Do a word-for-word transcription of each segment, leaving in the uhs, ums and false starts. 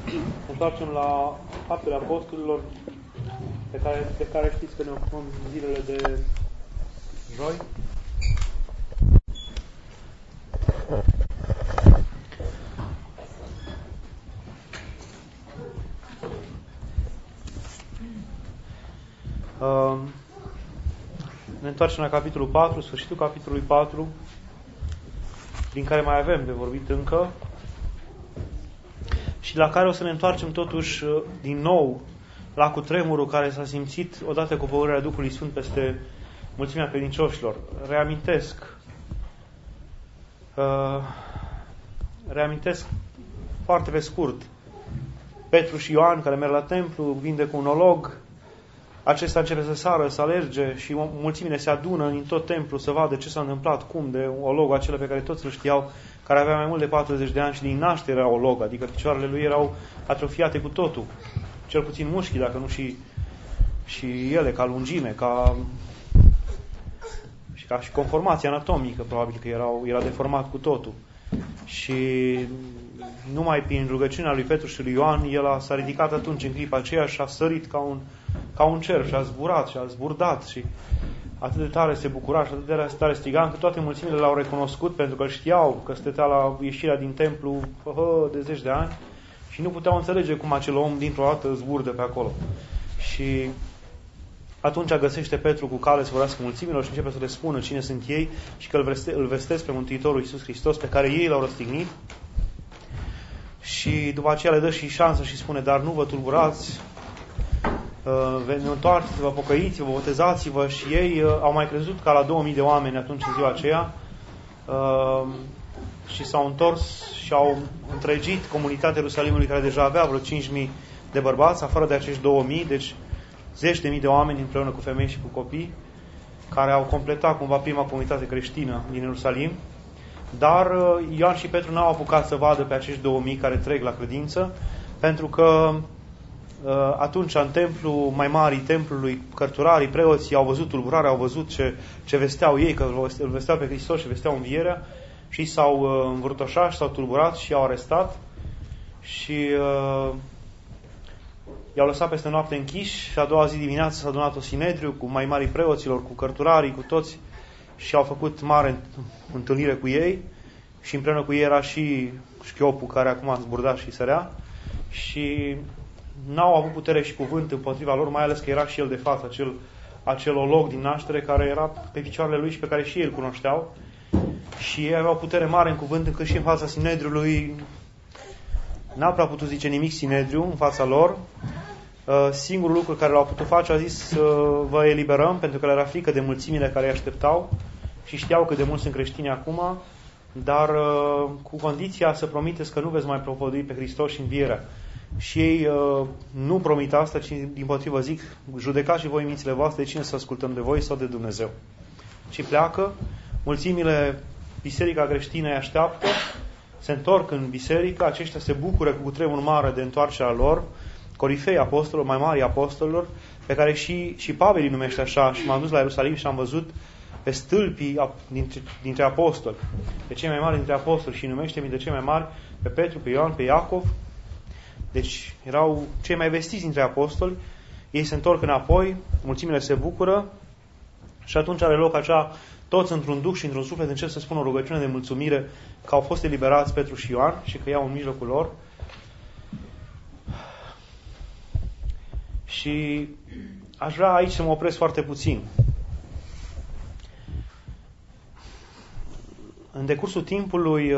întoarcem la Faptele Apostolilor, pe care, de care știți că ne ocupăm zilele de joi. Uh, ne întoarcem la capitolul patru, sfârșitul capitolului patru, din care mai avem de vorbit încă, și la care o să ne întoarcem totuși din nou la cutremurul care s-a simțit odată cu pogorârea Duhului Sfânt peste mulțimea credincioșilor. Reamintesc uh, reamintesc foarte pe scurt Petru și Ioan care merg la templu, vin cu un olog, acesta începe să sară, să alerge și mulțimile se adună din tot templu să vadă ce s-a întâmplat, cum, de ologul acela pe care toți îl știau, care avea mai mult de patruzeci de ani și din naștere era olog, adică picioarele lui erau atrofiate cu totul, cel puțin mușchii, dacă nu și, și ele, ca lungime, ca și ca și conformație anatomică, probabil că erau, era deformat cu totul. Și numai prin rugăciunea lui Petru și lui Ioan, el a, s-a ridicat atunci în clipa aceea și a sărit ca un, ca un cer și a zburat și a zburdat și atât de tare se bucura și atât de tare striga, încât toate mulțimile l-au recunoscut pentru că știau că stătea la ieșirea din templu hă, de zeci de ani și nu puteau înțelege cum acel om dintr-o dată zburdă pe acolo. Și atunci găsește Petru cu cale să vorbească mulțimilor și începe să le spună cine sunt ei și că îl, veste, îl vestesc pe Mântuitorul Iisus Hristos pe care ei l-au răstignit. Și după aceea le dă și șansă și spune, dar nu vă tulburați, uh, întoarceți-vă, pocăiți-vă, botezați-vă. Și ei uh, au mai crezut ca la două mii de oameni atunci în ziua aceea uh, și s-au întors și au întregit comunitatea Ierusalimului care deja avea vreo cinci mii de bărbați, afară de acești două mii, deci zeci de mii de oameni împreună cu femei și cu copii, care au completat cumva prima comunitate creștină din Ierusalim. Dar Ioan și Petru n-au apucat să vadă pe acești două mii care trec la credință, pentru că atunci în templu mai mari, templului, cărturarii, preoții au văzut tulburarea, au văzut ce, ce vesteau ei, că îl vesteau pe Hristos și vesteau învierea, și s-au învârtoșat și s-au tulburat și i-au arestat și uh, i-au lăsat peste noapte închiși și a doua zi dimineață s-a adunat o sinedriu cu mai mari preoților, cu cărturarii, cu toți, și au făcut mare întâlnire cu ei și împreună cu ei era și șchiopul care acum a zburdat și sărea și n-au avut putere și cuvânt împotriva lor, mai ales că era și el de față, acel, acel olog din naștere care era pe picioarele lui și pe care și ei îl cunoșteau și ei aveau putere mare în cuvânt încât și în fața sinedriului n-a prea putut zice nimic sinedriu în fața lor. Singurul lucru care l-au putut face a zis vă eliberăm, pentru că le era frică de mulțimile care îi așteptau și știau că de mulți sunt creștini acum, dar cu condiția să promiteți că nu veți mai propovădui pe Hristos și învierea. Și ei nu promit asta, ci dimpotrivă zic, judecați și voi mințile voastre de cine să ascultăm, de voi sau de Dumnezeu. Și pleacă, mulțimile, biserica creștină îi așteaptă, se întorc în biserică, aceștia se bucură cu cutremur mare de întoarcerea lor, corifei apostolilor, mai mari apostolilor, pe care și, și Pavel îi numește așa, și m-am dus la Ierusalim și am văzut pe stâlpii dintre, dintre apostoli, pe cei mai mari dintre apostoli, și numește dintre cei mai mari pe Petru, pe Ioan, pe Iacov. Deci erau cei mai vestiți dintre apostoli. Ei se întorc înapoi, mulțimile se bucură și atunci are loc acea, toți într-un duh și într-un suflet încep să spună o rugăciune de mulțumire că au fost eliberați Petru și Ioan și că iau în mijlocul lor. Și aș vrea aici să mă opresc foarte puțin. În decursul timpului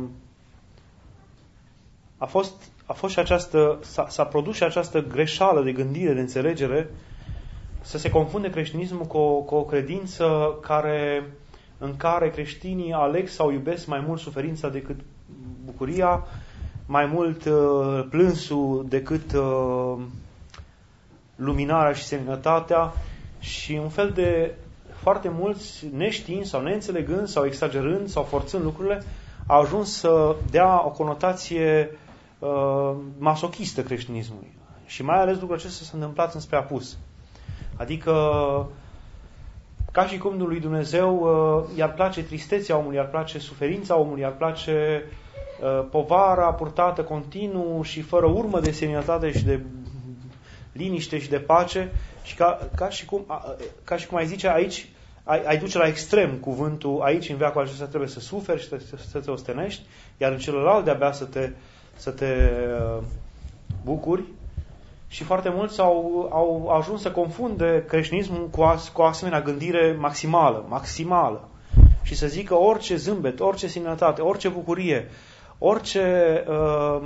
a fost, a fost și această, s-a, s-a produs și această greșeală de gândire, de înțelegere, să se confunde creștinismul cu o, cu o credință care, în care creștinii aleg sau iubesc mai mult suferința decât bucuria, mai mult uh, plânsul decât uh, luminarea și seninătatea, și un fel de foarte mulți, neștiind sau neînțelegând sau exagerând sau forțând lucrurile, au ajuns să dea o conotație uh, masochistă creștinismului. Și mai ales lucrul acesta s-a întâmplat înspre apus. Adică ca și cum lui Dumnezeu uh, i-ar place tristețea omului, i-ar place suferința omului, i-ar place povara purtată continuu și fără urmă de seninătate și de liniște și de pace și ca, ca, și, cum, ca și cum ai zice aici, ai, ai duce la extrem cuvântul, aici în veacul acesta trebuie să suferi și să, să te ostenești, iar în celălalt de-abia să te, să te bucuri. Și foarte mulți au, au ajuns să confunde creștinismul cu, as, cu o asemenea gândire maximală, maximală. Și să zică orice zâmbet, orice seninătate, orice bucurie, orice uh,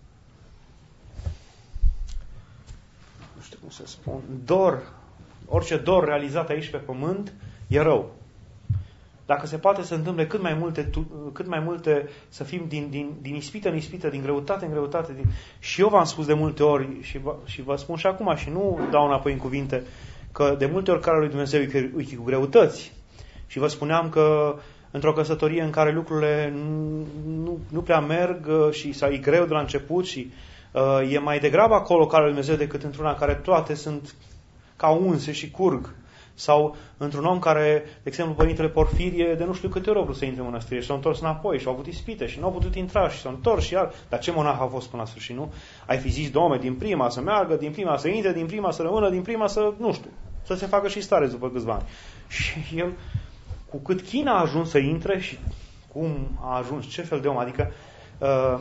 nu știu cum să spun, dor, orice dor realizat aici pe pământ e rău. Dacă se poate să întâmple cât mai multe, cât mai multe să fim din, din, din ispită în ispită, din greutate în greutate. Din... Și eu v-am spus de multe ori și vă, și vă spun și acum și nu dau înapoi în cuvinte că de multe ori calea lui Dumnezeu e cu greutăți. Și vă spuneam că într-o căsătorie în care lucrurile nu, nu, nu prea merg și sau e greu de la început și uh, e mai degrabă acolo calea lui Dumnezeu decât într-una în care toate sunt ca unse și curg. Sau într-un om care, de exemplu, Părintele Porfirie, de nu știu câte ori a vrut să intre în mănăstire și s-a întors înapoi și au avut ispite și nu au putut intra și s-a întors și iar. Dar ce monah a fost până la sfârșit, nu? Ai fi zis, Doamne, din prima să meargă, din prima să intre, din prima să rămână, din prima să, nu știu, să se facă și stare după câțiva ani. Și el, cu cât China a ajuns să intre și cum a ajuns, ce fel de om, adică uh,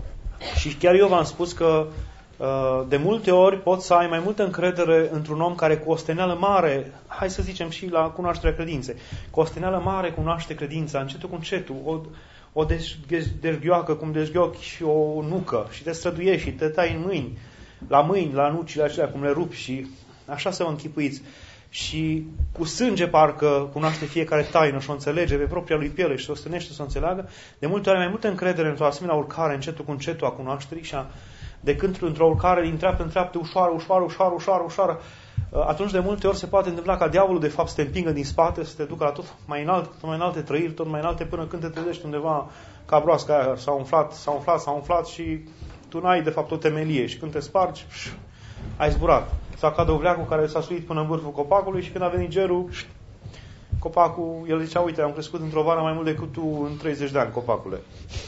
și chiar eu v-am spus că de multe ori poți să ai mai multă încredere într-un om care cu o steneală mare, hai să zicem și la cunoașterea credinței, cu o steneală mare cunoaște credința, încetul cu încetul, o, o dezghioacă cum dezghiochi și o nucă și te străduiești și te tai în mâini, la mâini, la nucile acelea, cum le rupi și așa să vă închipuiți. Și cu sânge parcă cunoaște fiecare taină și o înțelege pe propria lui piele și o stănește să o înțeleagă. De multe ori ai mai multă încredere într-o asemenea urcare, încetul cu încetul a cunoașterii și a decât într-o urcare din treaptă în treaptă, ușoară, ușoară, ușoară, ușoară, ușoară, atunci de multe ori se poate întâmpla ca diavolul de fapt să te împingă din spate, să te ducă la tot mai înalt, tot mai înalte trăiri, tot mai înalte, până când te trezești undeva ca broasca aia, s-a umflat, s-a umflat, s-a umflat și tu n-ai de fapt o temelie și când te spargi, pș, ai zburat. Sau ca dovleacul care s-a suit până în vârful copacului și când a venit gerul, pș, copacul, el zicea, uite, am crescut într-o vară mai mult decât tu în treizeci de ani, copacule.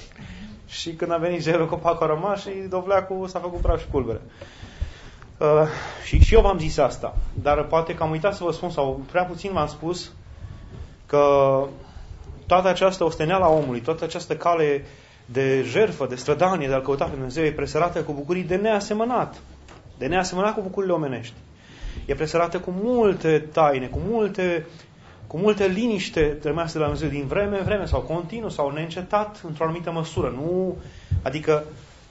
Și când a venit gerul, copacul a rămas și dovleacul s-a făcut praf și pulbere. Uh, și, și eu v-am zis asta, dar poate că am uitat să vă spun, sau prea puțin v-am spus, că toată această osteneală a omului, toată această cale de jertfă, de strădanie, de a-L căuta pe Dumnezeu, e presărată cu bucurii de neasemănat. De neasemănat cu bucurile omenești. E presărată cu multe taine, cu multe... cu multe liniște rămase de la Dumnezeu din vreme în vreme sau continuu sau neîncetat într-o anumită măsură. Nu, adică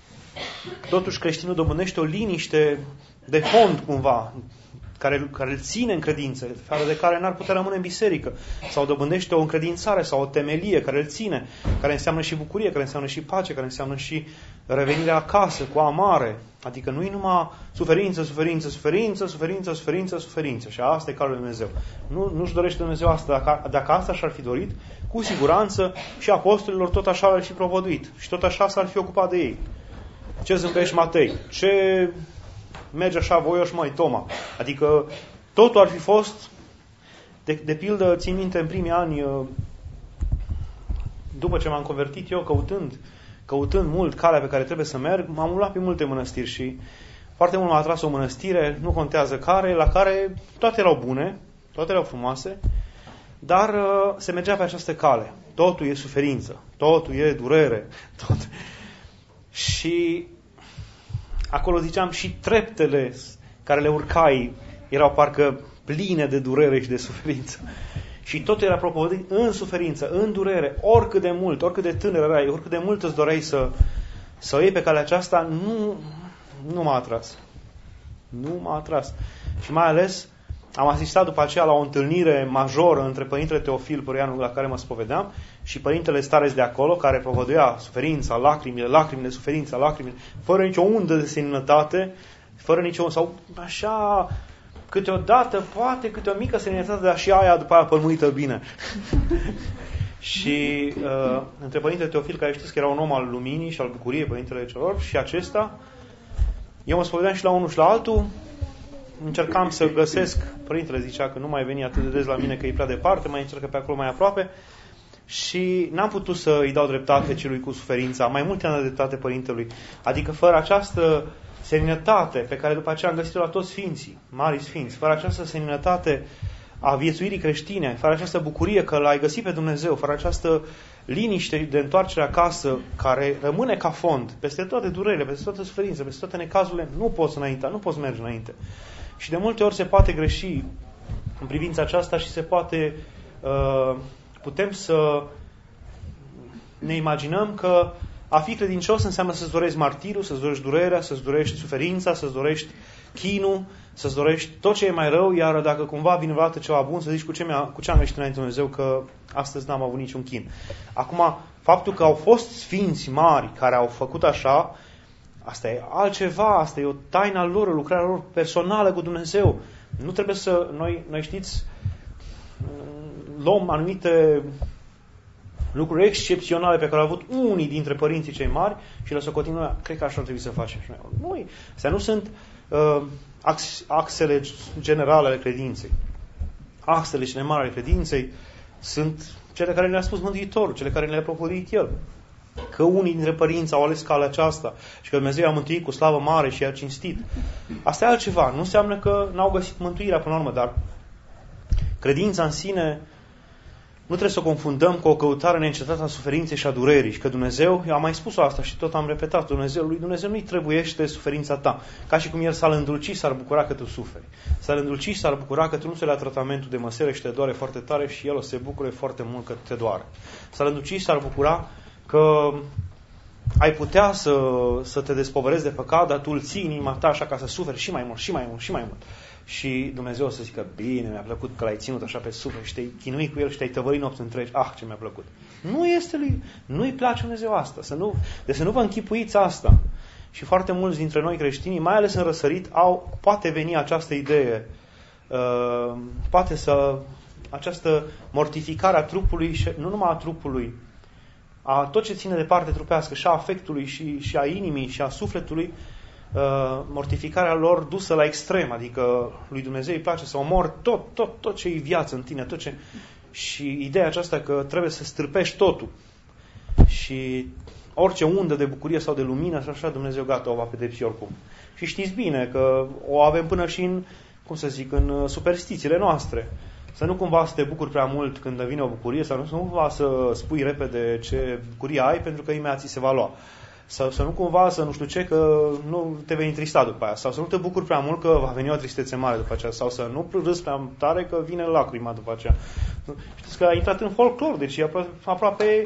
totuși creștinul dobândește o liniște de fond cumva, care, care îl ține în credință, fără de care n-ar putea rămâne în biserică. Sau dobândește o încredințare sau o temelie care îl ține, care înseamnă și bucurie, care înseamnă și pace, care înseamnă și revenirea acasă cu amare. Adică nu e numai suferință, suferință, suferință, suferință, suferință, suferință. Și asta e calul lui Dumnezeu. Nu, nu-și dorește Dumnezeu asta. Dacă, dacă asta și-ar fi dorit, cu siguranță și apostolilor tot așa l-ar fi propovăduit. Și tot așa s-ar fi ocupat de ei. Ce zâmbești, Matei? Ce merge așa voioși, măi, Toma? Adică totul ar fi fost, de, de pildă, țin minte în primii ani, după ce m-am convertit eu, căutând căutând mult calea pe care trebuie să merg, m-am luat pe multe mănăstiri și foarte mult m-a atras o mănăstire, nu contează care, la care toate erau bune, toate erau frumoase, dar uh, se mergea pe această cale. Totul e suferință, totul e durere. Tot. Și acolo ziceam și treptele care le urcai erau parcă pline de durere și de suferință. Și totul era propovăduit în suferință, în durere, oricât de mult, oricât de tânăr erai, oricât de mult îți doreai să, să o iei pe calea aceasta, nu, nu m-a atras. Nu m-a atras. Și mai ales am asistat după aceea la o întâlnire majoră între Părintele Teofil Păreanu, la care mă spovedeam, și Părintele Stareț de acolo, care propovăduia suferința, lacrimile, lacrimile, suferința, lacrimile, fără nicio undă de seninătate, fără nicio, sau așa... Câteodată, poate, câte o mică seninătate, dar și aia după aia pălmuită bine. Și uh, între Părintele Teofil, care știți că era un om al luminii și al bucuriei, Părintele celor, și acesta, eu mă spovedeam și la unul și la altul, încercam să găsesc, Părintele zicea că nu mai veni atât de des la mine, că e prea departe, mai încercă pe acolo mai aproape, și n-am putut să îi dau dreptate celui cu suferința. Mai mult i-am dat dreptate părintelui. Adică fără această seninătate pe care după aceea am găsit-o la toți sfinții, mari sfinți, fără această seninătate a viețuirii creștine, fără această bucurie că l-ai găsit pe Dumnezeu, fără această liniște de întoarcere acasă care rămâne ca fond peste toate durerile, peste toate suferințele, peste toate necazurile, nu poți înainte, nu poți merge înainte. Și de multe ori se poate greși în privința aceasta și se poate uh, putem să ne imaginăm că a fi credincios înseamnă să-ți dorești martirul, să-ți dorești durerea, să-ți dorești suferința, să-ți dorești chinul, să-ți dorești tot ce e mai rău, iar dacă cumva vine vreodată ceva bun, să zici cu ce, mi-a, cu ce am greșit înainte Dumnezeu, că astăzi n-am avut niciun chin. Acum, faptul că au fost sfinți mari care au făcut așa, asta e altceva, asta e o taină lor, o lucrare lor personală cu Dumnezeu. Nu trebuie să, noi, noi știți, luăm anumite lucruri excepționale pe care au avut unii dintre părinții cei mari și le socotim noi, cred că așa ar trebui să facem și noi. Nu, astea nu sunt uh, ax, axele generale ale credinței. Axele cele mari ale credinței sunt cele care le-a spus Mântuitorul, cele care le-a propovăduit El. Că unii dintre părinți au ales calea aceasta și că Dumnezeu i-a mântuit cu slavă mare și i-a cinstit. Asta e altceva. Nu înseamnă că n-au găsit mântuirea până la urmă, dar credința în sine nu trebuie să o confundăm cu o căutare neîncetată a suferinței și a durerii. Și că Dumnezeu, eu am mai spus asta și tot am repetat, Dumnezeu, lui Dumnezeu nu-i trebuiește suferința ta. Ca și cum El s-ar îndulci, s-ar bucura că tu suferi. S-ar îndulci, s-ar bucura că tu nu se la tratamentul de măsere și te doare foarte tare și El o se bucure foarte mult că te doare. S-ar îndulci, s-ar bucura că ai putea să, să te despovărezi de păcat, dar tu îl ții inima ta așa ca să suferi și mai mult, și mai mult, și mai mult. Și Dumnezeu o să zică, bine, mi-a plăcut că l-ai ținut așa pe suflet și te-ai chinuit cu el și te-ai tăvărit nopți întregi. Ah, ce mi-a plăcut. Nu este lui, nu-i place Dumnezeu asta. Să nu, de să nu vă închipuiți asta. Și foarte mulți dintre noi creștinii, mai ales în răsărit, au, poate veni această idee, uh, poate să, această mortificare a trupului, și nu numai a trupului, a tot ce ține de parte trupească, și a afectului, și, și a inimii, și a sufletului, Uh, mortificarea lor dusă la extrem, adică lui Dumnezeu îi place să omori tot, tot, tot ce e viață în tine, tot ce... și ideea aceasta că trebuie să stârpești totul și orice undă de bucurie sau de lumină și așa, Dumnezeu gata, o va pedepsi oricum. Și știți bine că o avem până și în, cum să zic, în superstițiile noastre. Să nu cumva să te bucuri prea mult când vine o bucurie, sau nu, să nu cumva să spui repede ce bucurie ai, pentru că imediat ți se va lua. Sau să nu cumva să nu știu ce, că nu te vei întrista după aia. Sau să nu te bucuri prea mult că va veni o tristețe mare după aceea. Sau să nu râzi prea tare că vine lacrima după aceea. Știți că a intrat în folclor, deci e aproape, aproape...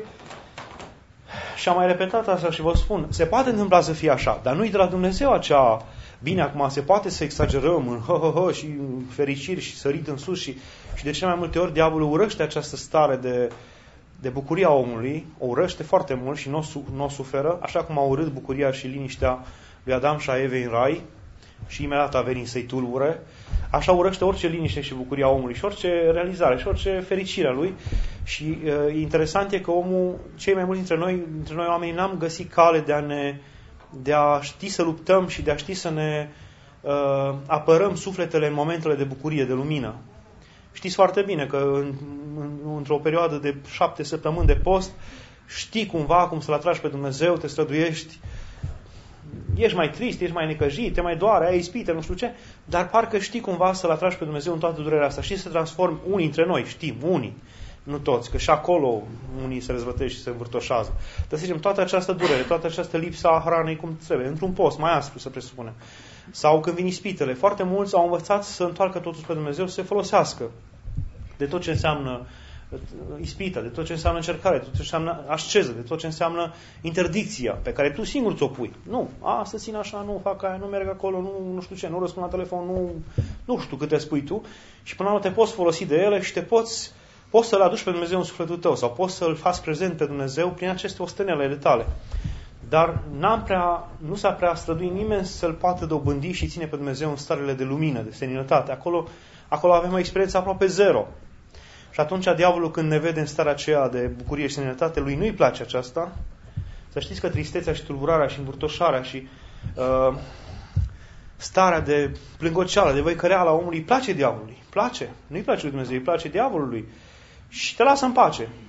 Și am mai repetat asta și vă spun, se poate întâmpla să fie așa, dar nu-i de la Dumnezeu acea... Bine, acum se poate să exagerăm în hă-hă-hă și în fericiri și sărit în sus și, și de cele mai multe ori diavolul urăște această stare de... de bucuria omului, o urăște foarte mult și nu o, nu o suferă, așa cum a urât bucuria și liniștea lui Adam și a Evei în rai și imediat a venit să-i tulbure, așa urăște orice liniște și bucuria omului și orice realizare și orice fericire a lui. Și e interesant e că omul, cei mai mulți dintre noi, dintre noi oamenii, n-am găsit cale de a, ne, de a ști să luptăm și de a ști să ne uh, apărăm sufletele în momentele de bucurie, de lumină. Știți foarte bine că în, în, într-o perioadă de șapte săptămâni de post știi cumva cum să-L atragi pe Dumnezeu, te străduiești, ești mai trist, ești mai necăjit, te mai doare, ai ispite, nu știu ce, dar parcă știi cumva să-L atragi pe Dumnezeu în toată durerea asta. Știi să transformi unii dintre noi, știm, unii, nu toți, că și acolo unii se răzvătesc și se învârtoșează. Dar să zicem, toată această durere, toată această lipsa a hranei cum trebuie, într-un post mai aspru, să presupunem. Sau când vin ispitele, foarte mulți au învățat să întoarcă totul pe Dumnezeu, să se folosească de tot ce înseamnă ispită, de tot ce înseamnă încercare, de tot ce înseamnă asceză, de tot ce înseamnă interdicția pe care tu singur ți-o pui. Nu, a, să țin așa, nu fac aia, nu merg acolo, nu, nu știu ce, nu răspund la telefon, nu, nu știu câte spui tu și până la urmă te poți folosi de ele și te poți, poți să-L aduci pe Dumnezeu în sufletul tău sau poți să-L faci prezent pe Dumnezeu prin aceste ostenele ale tale. Dar n-am prea, nu s-a prea străduit nimeni să-L poată dobândi și ține pe Dumnezeu în starele de lumină, de seninătate. Acolo, acolo avem o experiență aproape zero. Și atunci diavolul, când ne vede în starea aceea de bucurie și seninătate, lui nu-i place aceasta. Să știți că tristețea și tulburarea și învârtoșarea și uh, starea de plângoceală, de văicăreală a omului, îi place diavolului. Place. Nu-i place lui Dumnezeu, îi place diavolului. Și te lasă în pace.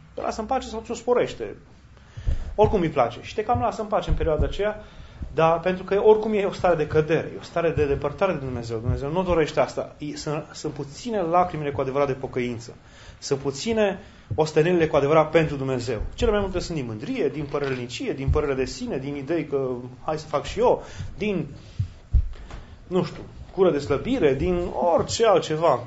te lasă în pace sau ți-o sporește. Oricum îi place. Și te cam lasă în pace în perioada aceea, dar pentru că oricum e o stare de cădere, e o stare de depărtare de Dumnezeu. Dumnezeu nu dorește asta. Sunt, sunt puține lacrimile cu adevărat de pocăință. Sunt puține ostenelile cu adevărat pentru Dumnezeu. Cele mai multe sunt din mândrie, din părălnicie, din părere de sine, din idei că hai să fac și eu, din, nu știu, cură de slăbire, din orice altceva.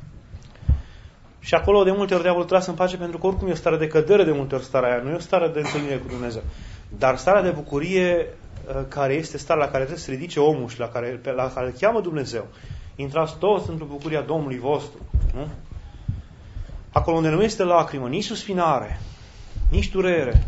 Și acolo de multe ori diavolul tras în pace pentru că oricum e o stare de cădere de multe ori starea aia, nu e o stare de întâlnire cu Dumnezeu. Dar starea de bucurie care este starea la care trebuie să se ridice omul și la care, la care îl cheamă Dumnezeu. Intrați toți într-o bucuria Domnului vostru. Nu? Acolo unde nu este lacrimă, nici suspinare, nici durere.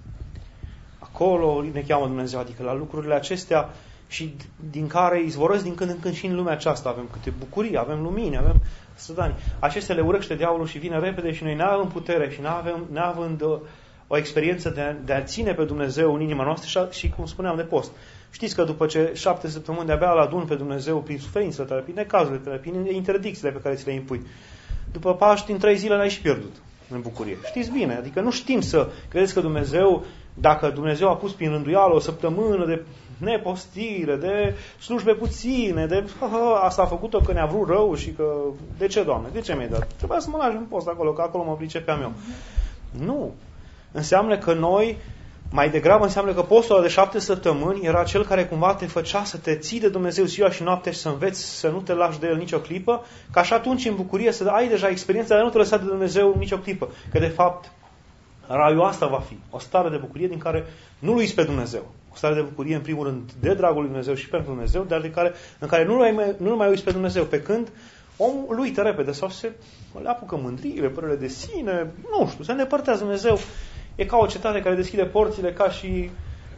Acolo ne cheamă Dumnezeu, adică la lucrurile acestea și din care izvorăsc din când în când și în lumea aceasta. Avem câte bucurii, avem lumini, avem strădani. Acestea le urăște diavolul și vine repede și noi neavând putere și neavând, neavând o experiență de a, de a ține pe Dumnezeu în inima noastră și, și, cum spuneam, de post. Știți că după ce șapte săptămâni de-abia îl adun pe Dumnezeu prin suferințele tale, prin necazurile tale, prin interdicțiile pe care ți le impui, după Paști, în trei zile l-ai și pierdut în bucurie. Știți bine, adică nu știm să credeți că Dumnezeu, dacă Dumnezeu a pus prin rânduială o săptămână de nepostire, de slujbe puține, de asta a făcut-o că ne-a vrut rău și că... De ce, Doamne? De ce mi-ai dat? Trebuia să mă lași în post acolo, că acolo mă pricepeam eu. Nu. Înseamnă că noi, mai degrabă înseamnă că postul de șapte săptămâni era cel care cumva te făcea să te ții de Dumnezeu ziua și noaptea și să înveți să nu te lași de El nicio clipă, ca și atunci în bucurie să ai deja experiența de a nu te lăsa de Dumnezeu nicio clipă. Că de fapt raiul asta va fi o stare de bucurie din care nu-L uiți pe Dumnezeu. O stare de bucurie în primul rând de dragul lui Dumnezeu și pentru Dumnezeu, dar de care, în care nu-L mai, nu mai uiți pe Dumnezeu, pe când omul îl uită repede sau se le apucă mândriile, părere de sine, nu știu, se îndepărtează Dumnezeu. E ca o cetate care deschide porțile ca și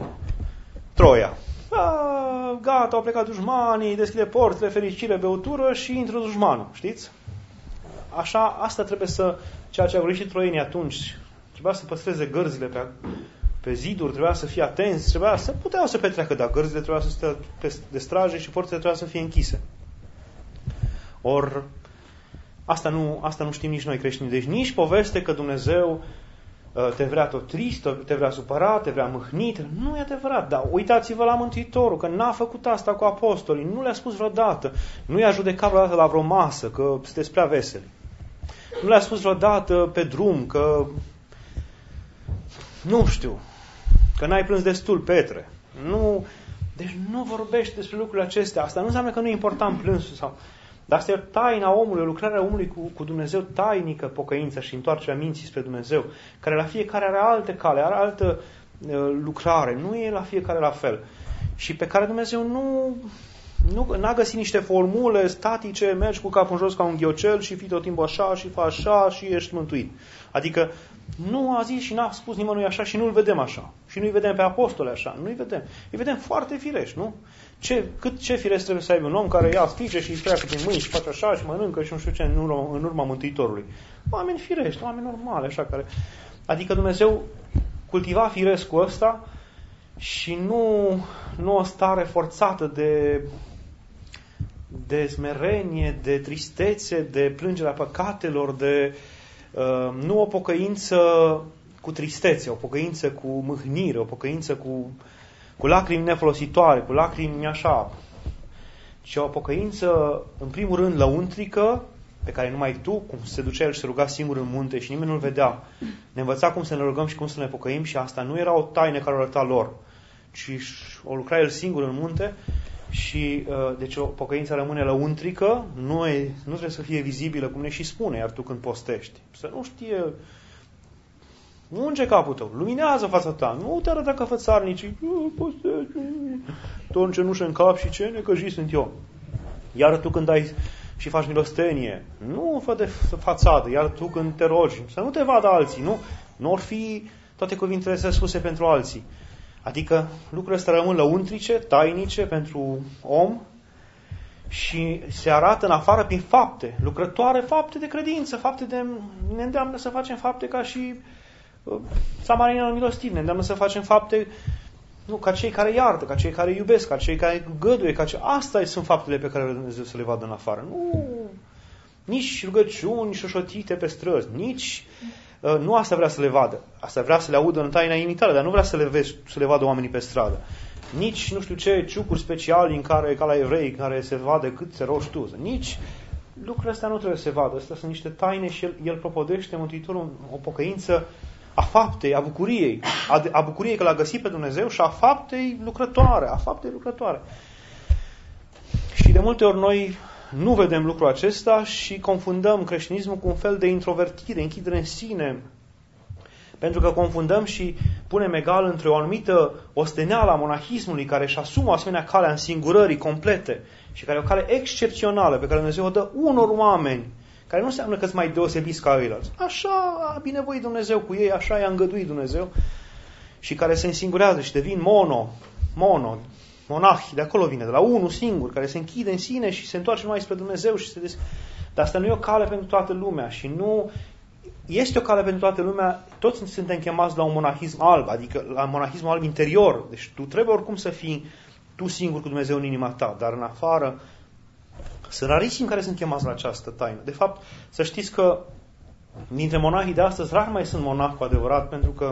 Troia. A, gata, au plecat dușmanii, deschide porțile, fericire, beutură și intră dușmanul, știți? Așa, asta trebuie să, ceea ce au greșit troienii atunci, trebuia să păstreze gărzile pe, pe ziduri, trebuia să fie atenți, trebuia să puteau să petreacă, dar gărzile trebuia să stea de straje și porțile trebuia să fie închise. Or, asta nu, asta nu știm nici noi creștini. Deci nici poveste că Dumnezeu te vrea tot trist, te vrea supărat, te vrea mâhnit. Nu e adevărat, dar uitați-vă la Mântuitorul, că n-a făcut asta cu apostolii, nu le-a spus vreodată, nu i-a judecat vreodată la vreo masă, că sunteți prea veseli. Nu le-a spus vreodată pe drum, că nu știu, că n-ai plâns destul, Petre. Nu, deci nu vorbește despre lucrurile acestea. Asta nu înseamnă că nu e important plânsul sau... Dar asta e taina omului, lucrarea omului cu, cu Dumnezeu tainică, pocăința și întoarcerea minții spre Dumnezeu, care la fiecare are alte cale, are altă uh, lucrare, nu e la fiecare la fel. Și pe care Dumnezeu nu, nu n-a găsit niște formule statice, mergi cu capul în jos ca un ghiocel și fii tot timpul așa și faci așa și ești mântuit. Adică nu a zis și n-a spus nimănui așa și nu-l vedem așa. Și nu-i vedem pe apostole așa, nu-i vedem. Îi vedem foarte firești, nu? Ce, cât ce firesc trebuie să aibă un om care ia sfice și îi treacă prin mâini și face așa și mănâncă și nu știu ce în urma, în urma Mântuitorului. Oameni firești, oameni normale, așa care... Adică Dumnezeu cultiva firescul ăsta și nu, nu o stare forțată de, de smerenie, de tristețe, de plângerea păcatelor, de uh, nu o pocăință cu tristețe, o pocăință cu mâhnire, o pocăință cu cu lacrimi nefolositoare, cu lacrimi așa, ci o pocăință, în primul rând, lăuntrică, pe care numai tu, cum se ducea el și se ruga singur în munte și nimeni nu-l vedea, ne învăța cum să ne rugăm și cum să ne pocăim și asta nu era o taină care o arăta lor, ci o lucra el singur în munte și, deci, o pocăință rămâne lăuntrică, nu, e, nu trebuie să fie vizibilă, cum ne și spune, iar tu când postești. Să nu știe... Unge capul tău, luminează fața ta, nu te arăta ca fățarnicii, tot în cenușă în cap și ce necăjit sunt eu. Iar tu când ai și faci milostenie, nu fă de fațadă, iar tu când te rogi, să nu te vadă alții, nu? Nu or fi toate cuvintele astea spuse pentru alții. Adică lucrurile astea rămân lăuntrice, tainice pentru om și se arată în afară prin fapte, lucrătoare fapte de credință, fapte de... ne îndeamnă să facem fapte ca și Samarinul milostiv, ne îndeamnă să facem fapte nu, ca cei care iartă, ca cei care iubesc, ca cei care găduie, ca cei... Astea sunt faptele pe care Dumnezeu să le vadă în afară. Nu nici rugăciuni șoșotite pe străzi, nici nu asta vrea să le vadă. Asta vrea să le audă în taina inimitare, dar nu vrea să le, vezi, să le vadă oamenii pe stradă. Nici, nu știu ce, ciucuri speciali în care, ca la evrei, în care se vadă cât se rogi tu. Nici lucrurile astea nu trebuie să se vadă. Astea sunt niște taine și el, el propodește Mântuitorul o pocăință a faptei, a bucuriei. A, a bucuriei că l-a găsit pe Dumnezeu și a faptei lucrătoare. A faptei lucrătoare. Și de multe ori noi nu vedem lucrul acesta și confundăm creștinismul cu un fel de introvertire, închidere în sine. Pentru că confundăm și punem egal între o anumită osteneală a monahismului care își asumă o asemenea cale a însingurării complete și care e o cale excepțională pe care Dumnezeu o dă unor oameni, care nu înseamnă că îți mai deosebiți ca ceilalți. Așa a binevoit Dumnezeu cu ei, așa i-a îngăduit Dumnezeu și care se însingurează și devin mono, mono, monahi, de acolo vine, de la unul singur, care se închide în sine și se întoarce numai spre Dumnezeu și se des... Dar asta nu e o cale pentru toată lumea și nu este o cale pentru toată lumea. Toți suntem chemați la un monahism alb, adică la un monahism alb interior. Deci tu trebuie oricum să fii tu singur cu Dumnezeu în inima ta, dar în afară sunt rarisimi care sunt chemați la această taină. De fapt, să știți că dintre monahii de astăzi rar mai sunt monahi cu adevărat, pentru că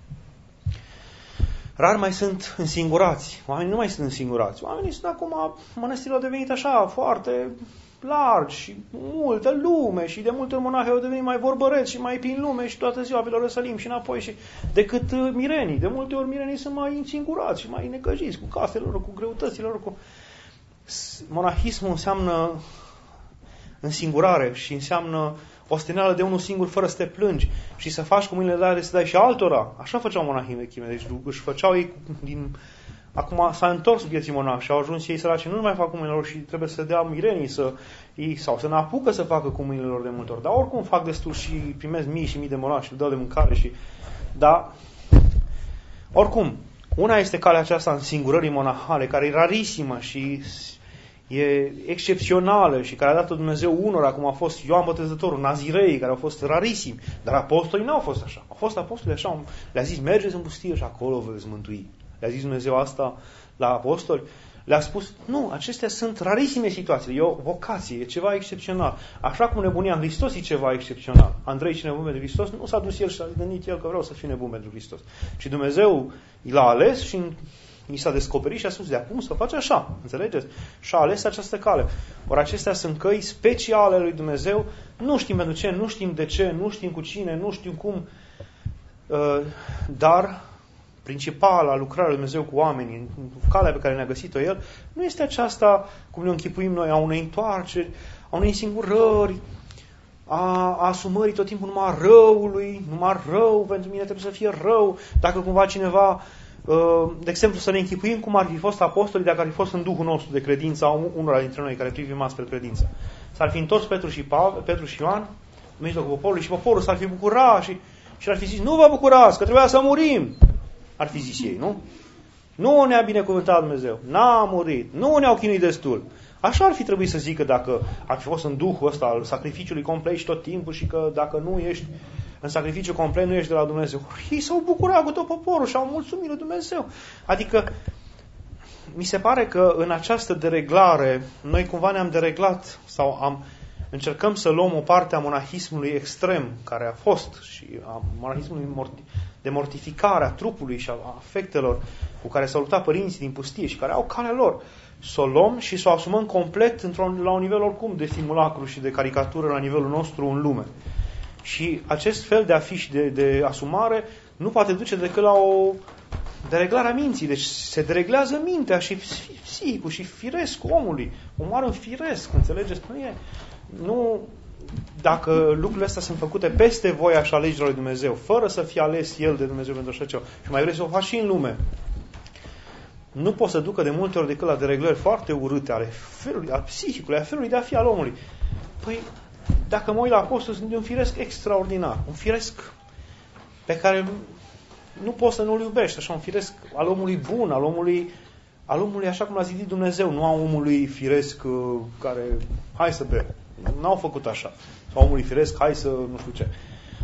rar mai sunt însingurați. Oamenii nu mai sunt însingurați. Oamenii sunt acum, mănăstirile au devenit așa, foarte largi și multă lume și de multe ori monahii au devenit mai vorbăreți și mai prin lume și toată ziua pe la Ierusalim și înapoi și decât mirenii. De multe ori mirenii sunt mai însingurați și mai necăjiți cu casele lor, cu greutățile lor. Cu... Monahismul înseamnă însingurare și înseamnă osteneală de unul singur fără să te plângi și să faci cu mâinile tale să dai și altora. Așa făceau monahii vechime. Deci își făceau ei din... Acum s-a întors vieții monahi și au ajuns ei săraci. Nu mai fac cu mâinile lor și trebuie să dea mirenii să, ei, sau să ne apucă să facă cu mâinile lor de multe ori. Dar oricum fac destul și primesc mii și mii de monahi și le dau de mâncare. Și... Da, oricum, una este calea aceasta în singurării monahale, care e rarisimă și e excepțională și care a dat Dumnezeu unora, cum a fost Ioan Botezătorul, nazirei, care au fost rarisimi. Dar apostolii nu au fost așa. Au fost apostolii așa, le-a zis, mergeți în pustie și acolo vă veți mântui. Le-a zis Dumnezeu asta la apostoli. Le-a spus, nu, acestea sunt rarisime situații, e o vocație, e ceva excepțional. Așa cum nebunia în Hristos e ceva excepțional. Andrei, și nebun pentru Hristos, nu s-a dus el și s-a gândit el că vreau să fiu nebun pentru Hristos. Și Dumnezeu l-a ales și i s-a descoperit și a spus, de acum să faci așa, înțelegeți? Și a ales această cale. Ori acestea sunt căi speciale lui Dumnezeu, nu știm pentru ce, nu știm de ce, nu știm cu cine, nu știm cum, dar principala lucrare lui Dumnezeu cu oamenii, calea pe care ne-a găsit-o El, nu este aceasta, cum ne închipuim noi, a unei întoarceri, a unei însingurări, a, a asumării tot timpul numai răului, numai rău, pentru mine trebuie să fie rău. Dacă cumva cineva, de exemplu, să ne închipuim cum ar fi fost apostolii dacă ar fi fost în Duhul nostru de credință, a unora dintre noi care privim spre credință. S-ar fi întors Petru și, Pavel, Petru și Ioan în mijlocul poporului și poporul s-ar fi bucurat și, și ar fi zis, nu vă bucurați, că trebuia să murim. Ar fi zis ei, nu? Nu ne-a binecuvântat Dumnezeu, n-a murit, nu ne-au chinuit destul. Așa ar fi trebuit să zică dacă ar fi fost în Duhul ăsta al sacrificiului complet și tot timpul și că dacă nu ești în sacrificiu complet, nu ești de la Dumnezeu. Ei s-au bucurat cu tot poporul și au mulțumit lui Dumnezeu. Adică, mi se pare că în această dereglare, noi cumva ne-am dereglat sau am, încercăm să luăm o parte a monahismului extrem, care a fost, și a monahismului de mortificare a trupului și a afectelor cu care s-au luptat părinții din pustie și care au calea lor, să o luăm și să o asumăm complet într-un, la un nivel oricum de simulacru și de caricatură la nivelul nostru în lume. Și acest fel de afiș de, de asumare nu poate duce decât la o dereglare a minții. Deci se dereglează mintea și psihicul și firesc omului. Omoară în firesc, înțelegeți? Nu e... Nu... Dacă lucrurile astea sunt făcute peste voia și alegerea lui Dumnezeu, fără să fie ales El de Dumnezeu pentru așa ceva, și mai vrei să o faci și în lume, nu poți să ducă de multe ori decât la dereglări foarte urâte ale felului, al psihicului, a felului de a fi al omului. Păi, dacă mă uit la apostoli, sunt de un firesc extraordinar, un firesc pe care nu poți să nu-l iubești, așa, un firesc al omului bun, al omului, al omului așa cum l-a zidit Dumnezeu, nu a omului firesc care, hai să bem. N-au făcut așa. Sau omului firesc, hai să nu știu ce.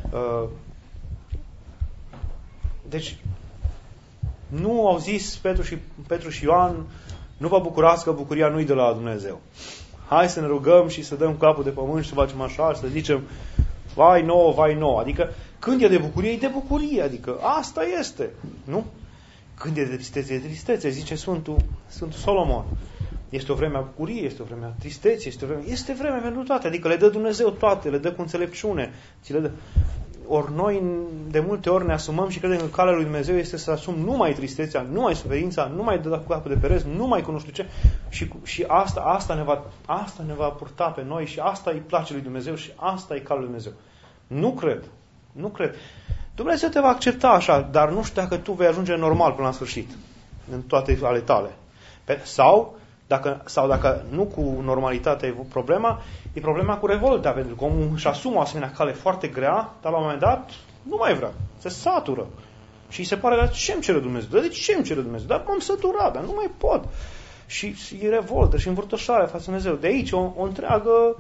Deci, nu au zis Petru și, Petru și Ioan, nu vă bucurați că bucuria nu-i de la Dumnezeu. Hai să ne rugăm și să dăm capul de pământ și să facem așa și să zicem vai nouă, vai nouă. Adică Când e de bucurie, e de bucurie, adică asta este, nu? Când e de tristețe, e de tristețe, zice Sfântul, Sfântul Solomon. Este o vreme a bucuriei, este o vreme a tristeții, este o vreme, este vreme pentru toate, adică le dă Dumnezeu toate, le dă cu înțelepciune, ți le dă. Ori noi de multe ori ne asumăm și credem că calea lui Dumnezeu este să asum numai tristețea, numai suferința, numai de la cu capul de pereți, numai cu nu știu ce. Și, și asta, asta, ne va, asta ne va purta pe noi și asta îi place lui Dumnezeu și asta e calea lui Dumnezeu. Nu cred. Nu cred. Dumnezeu te va accepta așa, dar nu știu dacă tu vei ajunge normal până la sfârșit, în toate ale tale. Pe, sau, dacă, sau dacă nu cu normalitatea e problema, e problema cu revolta, pentru că omul își asumă o asemenea cale foarte grea, dar la un moment dat nu mai vrea, se satură. Și îi se pare, dar ce îmi cere Dumnezeu? De ce îmi cere Dumnezeu? Dar m-am săturat, dar nu mai pot. Și, și e revoltă și învârtoșare față de Dumnezeu. De aici o, o întreagă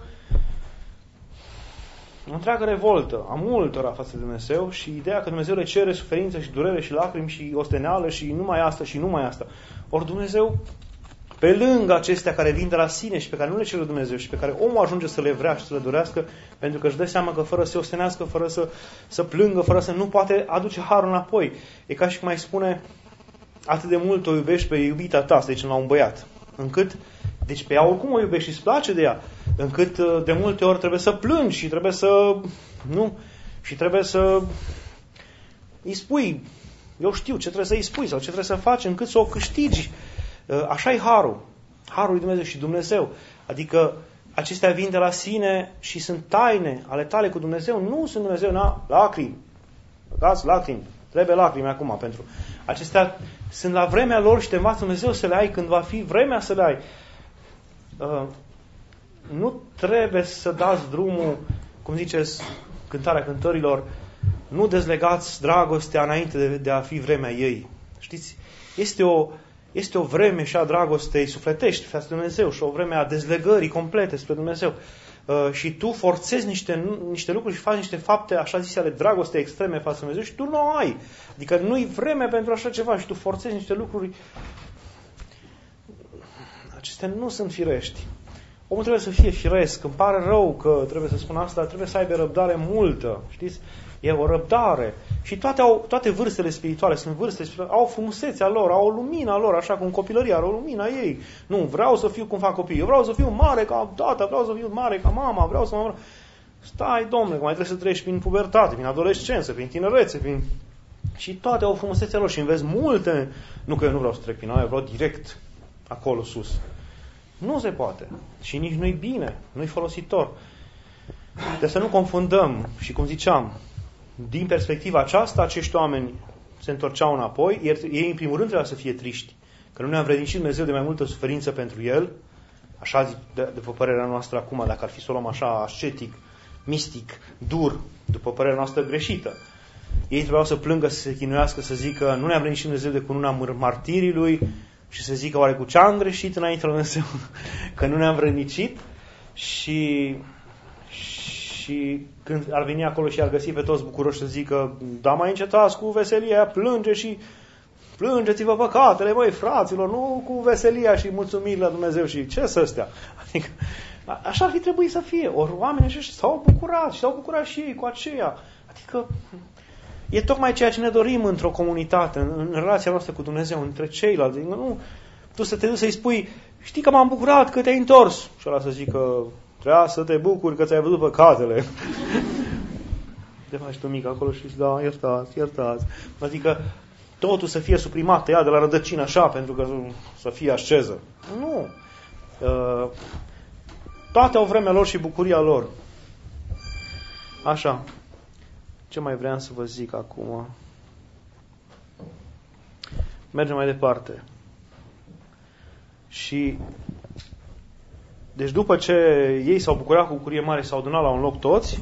o întreagă revoltă a multora față de Dumnezeu și ideea că Dumnezeu le cere suferință și durere și lacrimi și osteneală și numai asta și numai asta. Ori Dumnezeu, pe lângă acestea care vin de la sine și pe care nu le cere Dumnezeu și pe care omul ajunge să le vrea și să le dorească, pentru că își dă seama că fără să se ostenească, fără să, să plângă, fără să nu poate aduce harul înapoi. E ca și cum mai spune, atât de mult o iubești pe iubita ta, să zicem la un băiat, încât, deci pe ea oricum o iubești și îți place de ea, încât de multe ori trebuie să plângi și trebuie să, nu, și trebuie să îi spui, eu știu ce trebuie să îi spui sau ce trebuie să faci încât să o câștigi. Așa e harul. Harul lui Dumnezeu și Dumnezeu. Adică acestea vin de la sine și sunt taine ale tale cu Dumnezeu. Nu sunt Dumnezeu, na, lacrimi. Băgați lacrimi. Trebuie lacrimi acum pentru. Acestea sunt la vremea lor și te învață Dumnezeu să le ai când va fi vremea să le ai. Uh, nu trebuie să dați drumul, cum ziceți, cântarea cântărilor, nu dezlegați dragostea înainte de, de a fi vremea ei. Știți? Este o Este o vreme și a dragostei sufletești față de Dumnezeu și o vreme a dezlegării complete spre Dumnezeu. Uh, și tu forțezi niște, niște lucruri și faci niște fapte, așa zise, ale dragostei extreme față de Dumnezeu și tu nu o ai. Adică nu-i vreme pentru așa ceva și tu forțezi niște lucruri. Acestea nu sunt firești. Omul trebuie să fie firesc. Îmi pare rău că trebuie să spun asta, dar trebuie să aibă răbdare multă. Știți? E o răbdare. Și toate, au, toate vârstele spirituale sunt vârste spirituale, au frumusețea lor, au lumina lor, așa cum copilăria are o lumina ei. Nu, vreau să fiu cum fac copiii. Eu vreau să fiu mare ca tata, vreau să fiu mare ca mama, vreau să mă... Stai, domnule, că mai trebuie să treci prin pubertate, prin adolescență, prin tinerețe, prin... Și toate au frumusețea lor și înveți multe. Nu că eu nu vreau să trec prin aia, eu vreau direct acolo sus. Nu se poate. Și nici nu-i bine, nu-i folositor. Deci să nu confundăm. Și cum ziceam, din perspectiva aceasta, acești oameni se întorceau înapoi. Ei, în primul rând, trebuia să fie triști. Că nu ne-a învrednicit Dumnezeu de mai multă suferință pentru el. Așa zic, de, după părerea noastră acum, dacă ar fi să o luăm așa ascetic, mistic, dur, după părerea noastră greșită. Ei trebuiau să plângă, să se chinuiască, să zică nu ne-a învrednicit Dumnezeu de cununa martirii lui și să zică oare cu ce am greșit înainte lui Dumnezeu, că nu ne-am învrednicit. Și... Și când ar veni acolo și ar găsi pe toți bucuroși să zică da, mai încetați cu veselia, plânge și plângeți-vă păcatele, băi, fraților, nu cu veselia și mulțumirile la Dumnezeu și ce să stea. Adică, așa ar fi trebuit să fie. Ori oamenii aceștia s-au bucurat și s-au bucurat și ei cu aceea. Adică e tocmai ceea ce ne dorim într-o comunitate, în, în relația noastră cu Dumnezeu, între ceilalți. Adică, nu, tu să te duci să-i spui, știi că m-am bucurat că te-ai întors. Și ăla să zică, trebuia să te bucuri că ți-ai văzut păcatele. Te faci tu mic acolo și zici, da, iertați, iertați. Adică totul să fie suprimat, tăiat de la rădăcină așa, pentru că să fie asceză. Nu. Uh, toate au vremea lor și bucuria lor. Așa. Ce mai vreau să vă zic acum? Mergem mai departe. Și deci după ce ei s-au bucurat cu bucurie mare, s-au adunat la un loc toți,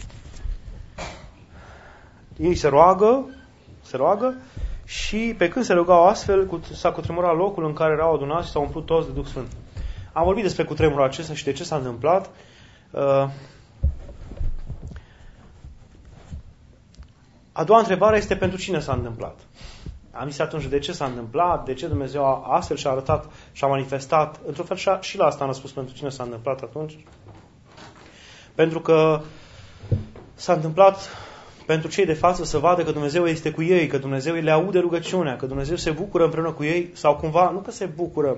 ei se roagă, se roagă și pe când se rugau astfel, s-a cutremurat locul în care erau adunați și s-au umplut toți de Duh Sfânt. Am vorbit despre cutremurul acesta și de ce s-a întâmplat. A doua întrebare este pentru cine s-a întâmplat. Am zis atunci de ce s-a întâmplat, de ce Dumnezeu a, astfel și-a arătat și-a manifestat. Într-un fel și, și la asta am răspuns pentru cine s-a întâmplat atunci. Pentru că s-a întâmplat pentru cei de față să vadă că Dumnezeu este cu ei, că Dumnezeu le aude rugăciunea, că Dumnezeu se bucură împreună cu ei, sau cumva, nu că se bucură,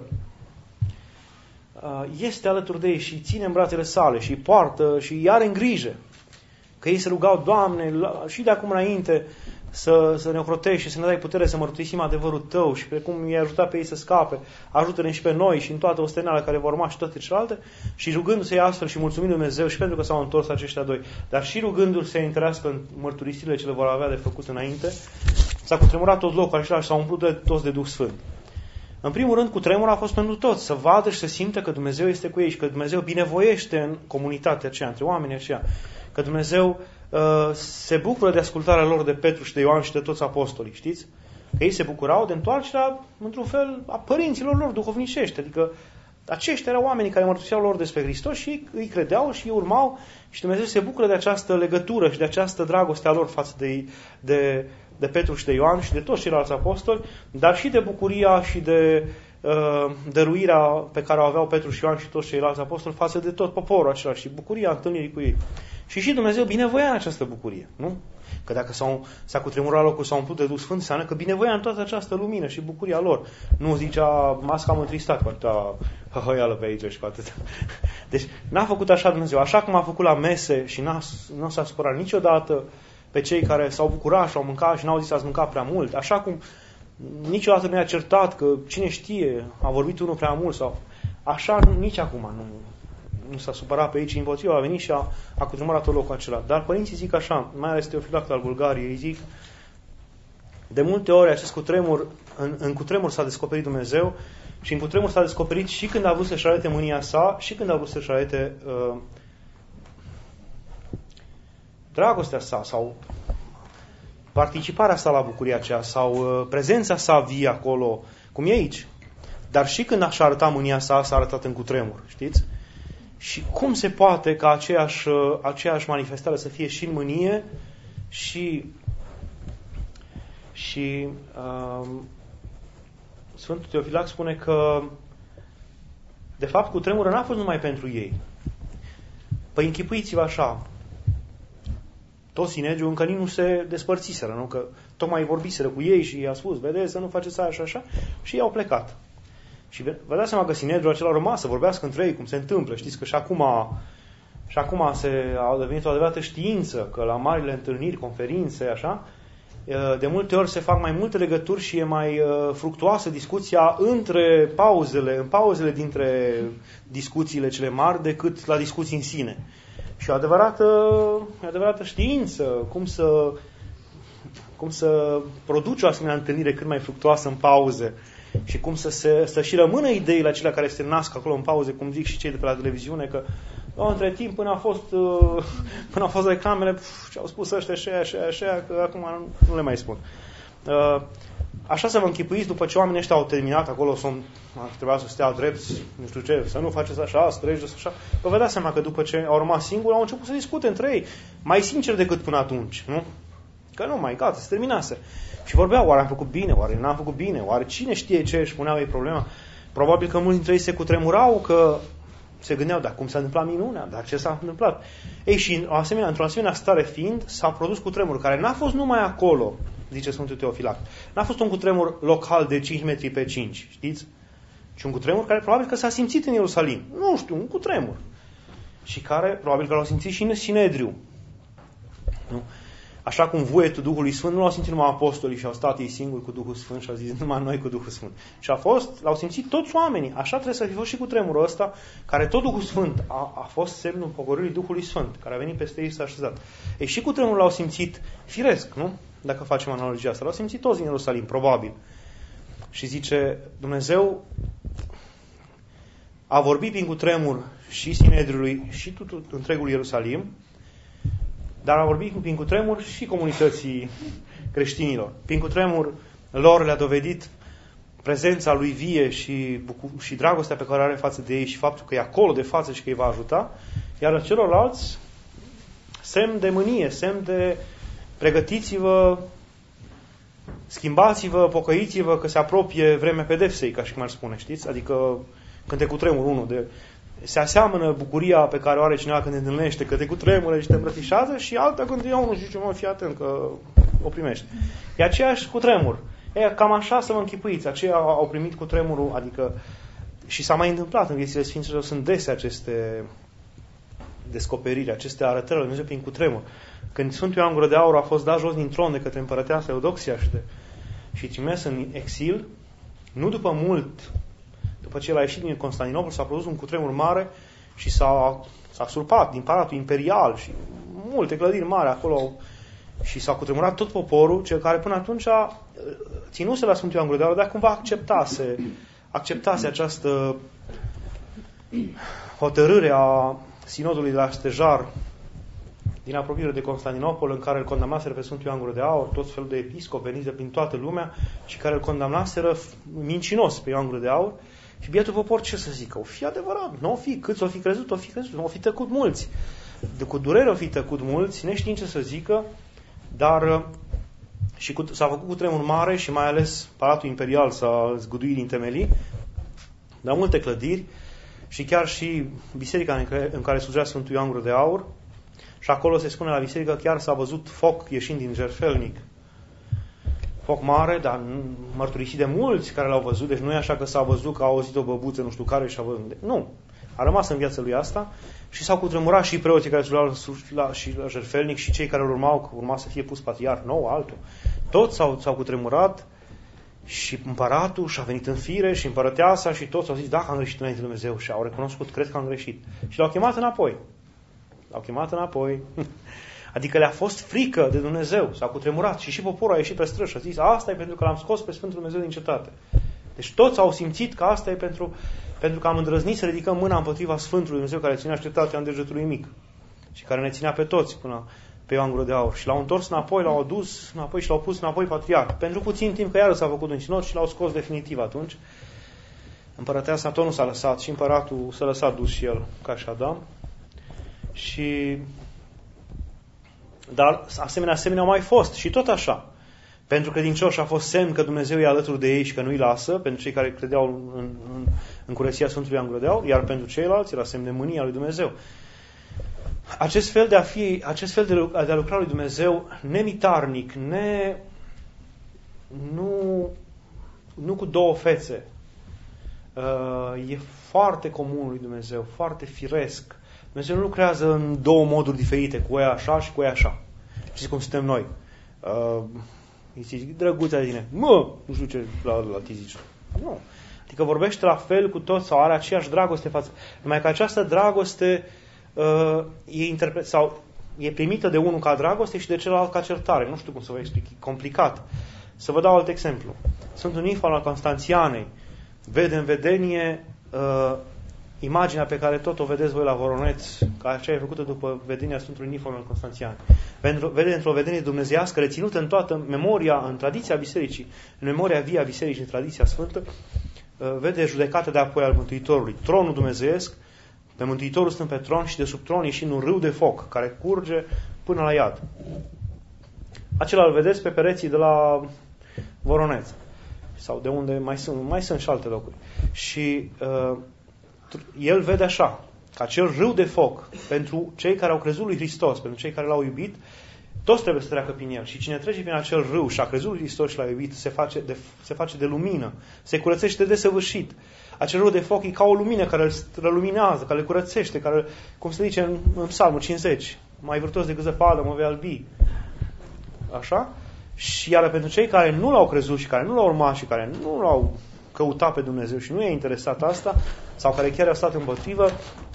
este alături de ei și îi ține în brațele sale și îi poartă și îi are în grijă. Că ei se rugau, Doamne, și de acum înainte să, să ne ocrotești și să ne dai putere să mărturisim adevărul Tău și precum i-ai ajutat pe ei să scape, ajută-ne și pe noi și în toată osteneala care vor urma și toate celelalte, și rugându-se astfel și mulțumind Dumnezeu și pentru că s-au întors aceștia doi, dar și rugându-se să întărească în mărturisirile ce le vor avea de făcut înainte, s-a cutremurat tot locul acela și s-au umplut de, toți de Duh Sfânt. În primul rând, cutremurul a fost pentru toți, să vadă și să simtă că Dumnezeu este cu ei și că Dumnezeu binevoiește în comunitatea aceea, între oamenii aceia, că Dumnezeu uh, se bucură de ascultarea lor de Petru și de Ioan și de toți apostolii, știți? Că ei se bucurau de întoarcerea, într-un fel, a părinților lor duhovnicești, adică aceștia erau oamenii care mărturiseau lor despre Hristos și îi credeau și îi urmau și Dumnezeu se bucură de această legătură și de această dragoste a lor față de, de, de Petru și de Ioan și de toți ceilalți apostoli, dar și de bucuria și de uh, dăruirea pe care o aveau Petru și Ioan și toți ceilalți apostoli față de tot poporul acela și bucuria întâlnirii cu ei. Și și Dumnezeu binevoia în această bucurie, nu? Că dacă s-au, s-a cutremurat locul, s-au umplut de Duh Sfânt, înseamnă că binevoia în toată această lumină și bucuria lor. Nu zicea, m-ați cam întristat cu atâta hăhăială pe aici și cu atâta. Deci n-a făcut așa Dumnezeu. Așa cum a făcut la mese și n-a, nu s-a supărat niciodată pe cei care s-au bucurat și au mâncat și n-au zis ați mâncat prea mult. Așa cum niciodată nu i-a certat că cine știe, a vorbit unul prea mult sau... Așa nici acum nu... nu s-a supărat pe ei, ci împotriva a venit și a, a cutremurat tot locul acela. Dar părinții zic așa, mai ales Teofilact al Bulgariei, îi zic, de multe ori acest cutremur, în, în cutremur s-a descoperit Dumnezeu și în cutremur s-a descoperit și când a vrut să-și arate mânia sa și când a vrut să-și arate uh, dragostea sa sau participarea sa la bucuria aceea sau uh, prezența sa vie acolo, cum e aici. Dar și când a-și arăta mânia sa, s-a arătat în cutremur, știți? Și cum se poate ca aceeași, aceeași manifestare să fie și în mânie și, și uh, Sfântul Teofilact spune că de fapt cutremurul n-a fost numai pentru ei. Păi închipuiți-vă așa, toți Sinedriul încă nici nu se despărțiseră, nu? Că tocmai vorbiseră cu ei și i-a spus, vedeți, să nu faceți aia și așa, și ei au plecat. Și vă dați seama că Sinedriul acela a rămas să vorbească între ei, cum se întâmplă. Știți că și acum, și acum se, a devenit o adevărată știință, că la marile întâlniri, conferințe, așa, de multe ori se fac mai multe legături și e mai fructuoasă discuția între pauzele, în pauzele dintre discuțiile cele mari, decât la discuții în sine. Și o adevărată, o adevărată știință, cum să, cum să produci o asemenea întâlnire cât mai fructuoasă în pauze. Și cum să, se, să și rămână ideile acelea care se nasc acolo în pauze, cum zic și cei de pe la televiziune, că o, între timp, până a fost, până a fost reclamele, pf, și-au spus ăștia, așa, așa, așa, că acum nu, nu le mai spun. Așa să vă închipuiți, după ce oamenii ăștia au terminat, acolo sunt, trebuia să stea drepți, nu știu ce, să nu faceți așa, să treceți așa, că vă dați seama că după ce au rămas singuri, au început să discute între ei, mai sincer decât până atunci, nu? Că nu, mai gata, se terminase. Și vorbeau, oare am făcut bine, oare n-am făcut bine, oare cine știe ce își puneau ei problema. Probabil că mulți dintre ei se cutremurau, că se gândeau, dar cum s-a întâmplat minunea, dar ce s-a întâmplat. Ei, și o asemenea, într-o asemenea stare fiind, s-a produs cutremur, care n-a fost numai acolo, zice Sfântul Teofilact. N-a fost un cutremur local de cinci metri pe cinci, știți? Ci un cutremur care probabil că s-a simțit în Ierusalim. Nu știu, un cutremur. Și care probabil că l-au simțit și în Sinedriu. Nu? Așa cum vuietul Duhului Sfânt nu l-au simțit numai apostolii și au stat ei singuri cu Duhul Sfânt și au zis numai noi cu Duhul Sfânt. Și a fost, l-au simțit toți oamenii. Așa trebuie să fi fost și cu tremurul ăsta, care tot Duhul Sfânt a, a fost semnul pogorârii Duhului Sfânt, care a venit peste ei și s-a așezat. Ei, și cu tremurul l-au simțit firesc, nu? Dacă facem analogia asta. L-au simțit toți din Ierusalim, probabil. Și zice, Dumnezeu a vorbit prin cutremur și Sinedriului și tot întregul Ierusalim, dar a vorbit prin cutremur și comunității creștinilor. Prin cutremur lor le-a dovedit prezența lui vie și, bucu- și dragostea pe care o are față de ei și faptul că e acolo de față și că îi va ajuta, iar celorlalți semn de mânie, semn de pregătiți-vă, schimbați-vă, pocăiți-vă că se apropie vremea pedepsei, ca și cum ar spune, știți? Adică când te cutremur unul de se aseamănă bucuria pe care o are cineva când te întâlnește, că te cutremură și te îmbrățișează, și alta când ia unul și zice, mă, fii atent că o primești. E aceeași cutremur. E, cam așa să vă închipuiți. Aceia au primit cutremurul, adică, și s-a mai întâmplat în viețile Sfinților, sunt dese aceste descoperiri, aceste arătări lui Dumnezeu prin cutremur. Când Sfântul Ioan Gură de Aur a fost dat jos din tron de către împărăteasa Eudoxia și, de, și trimis în exil, nu după mult, după ce el a ieșit din Constantinopol, s-a produs un cutremur mare și s-a, s-a surpat din Palatul Imperial și multe clădiri mari acolo și s-a cutremurat tot poporul, cel care până atunci ținuse la Sfântul Ioan Gură de Aur, dar cumva acceptase, acceptase această hotărâre a sinodului de la Stejar din apropiere de Constantinopol, în care îl condamnaseră pe Sfântul Ioan Gură de Aur, tot felul de episcopi veniți de prin toată lumea și care îl condamnaseră mincinos pe Ioan Gură de Aur. Și bietul popor ce să zică? O fi adevărat, nu o fi, câți o fi crezut, o fi crezut, o fi tăcut mulți. De cu durere o fi tăcut mulți, neștiind ce să zică, dar și cu, s-a făcut cu tremur mare și mai ales Palatul Imperial s-a zguduit din temelii, dar multe clădiri și chiar și biserica în care, în care slujea Sfântul Ioan Gură de Aur, și acolo se spune la biserică chiar s-a văzut foc ieșind din jertfelnic. Foc mare, dar mărturisit de mulți care l-au văzut, deci nu e așa că s-a văzut că a auzit o băbuță, nu știu care, și a văzut. Nu. A rămas în viața lui asta și s-au cutremurat și preoții care slujeau la, și la jertfelnic și cei care îl urmau, că urma să fie pus patriarh nou, altul. Toți s-au, s-au cutremurat și împăratul și-a venit în fire și împărăteasa și toți au zis, da, că am greșit înainte de Dumnezeu, și au recunoscut, cred că am greșit. Și l-au chemat înapoi. L-au chemat înapoi. Adică le-a fost frică de Dumnezeu, s-a cutremurat și și poporul a ieșit pe străzi și a zis, asta e pentru că l-am scos pe Sfântul Dumnezeu din cetate. Deci toți au simțit că asta e pentru, pentru că am îndrăznit să ridicăm mâna împotriva Sfântului Dumnezeu care ținea cetatea în degetul lui mic și care ne ținea pe toți până pe Ioan Gură de Aur. Și l-au întors înapoi, l-au adus înapoi și l-au pus înapoi patriarh. Pentru puțin timp, că iară s-a făcut un sinod și l-au scos definitiv atunci. Împărăteasa tot nu s-a lăsat și împăratul s-a lăsat dus și el, ca și Adam. Și dar asemenea, asemenea au mai fost și tot așa. Pentru credincioși a fost semn că Dumnezeu e alături de ei și că nu-i lasă, pentru cei care credeau în, în, în curăția Sfântului Ioan Gură de Aur, iar pentru ceilalți era semn de mânia lui Dumnezeu. Acest fel de a fi, acest fel de, de a lucra lui Dumnezeu nemitarnic, ne, nu, nu cu două fețe, uh, e foarte comun lui Dumnezeu, foarte firesc. Dumnezeu nu lucrează în două moduri diferite, cu ea așa și cu ea așa. Știți cum suntem noi? Uh, îi zici, drăguța de tine, mă, nu știu ce la, la ti zici. Nu. Adică vorbește la fel cu toți sau are aceeași dragoste față. Numai că această dragoste uh, e, interpre- sau e primită de unul ca dragoste și de celălalt ca certare. Nu știu cum să vă explic, e complicat. Să vă dau alt exemplu. Sfântul Nifon al Constanțianei vede în vedenie uh, imaginea pe care tot o vedeți voi la Voroneț, ca aceea e făcută după vedenia Sfântului Nifon al Constanțian. Vede într-o vedenie dumnezeiască, reținută în toată memoria, în tradiția bisericii, în memoria vie a bisericii, în tradiția sfântă, vede judecata de apoi al Mântuitorului. Tronul dumnezeiesc, pe Mântuitorul stând pe tron și de sub tron ieșind un râu de foc, care curge până la iad. Acela îl vedeți pe pereții de la Voroneț, sau de unde mai sunt, mai sunt și alte locuri. Și uh, el vede așa, că acel râu de foc, pentru cei care au crezut lui Hristos, pentru cei care l-au iubit, toți trebuie să treacă prin el. Și cine trece prin acel râu și a crezut lui Hristos și l-a iubit, se face de, se face de lumină, se curățește de desăvârșit. Acel râu de foc e ca o lumină care îl străluminează, care îl curățește, care, cum se zice în, în Psalmul cincizeci, mai vârtos decât zăpadă mă vei albi. Așa? Și iar pentru cei care nu l-au crezut și care nu l-au urmat și care nu l-au căutat pe Dumnezeu și nu e interesat asta, sau care chiar au stat împotrivă,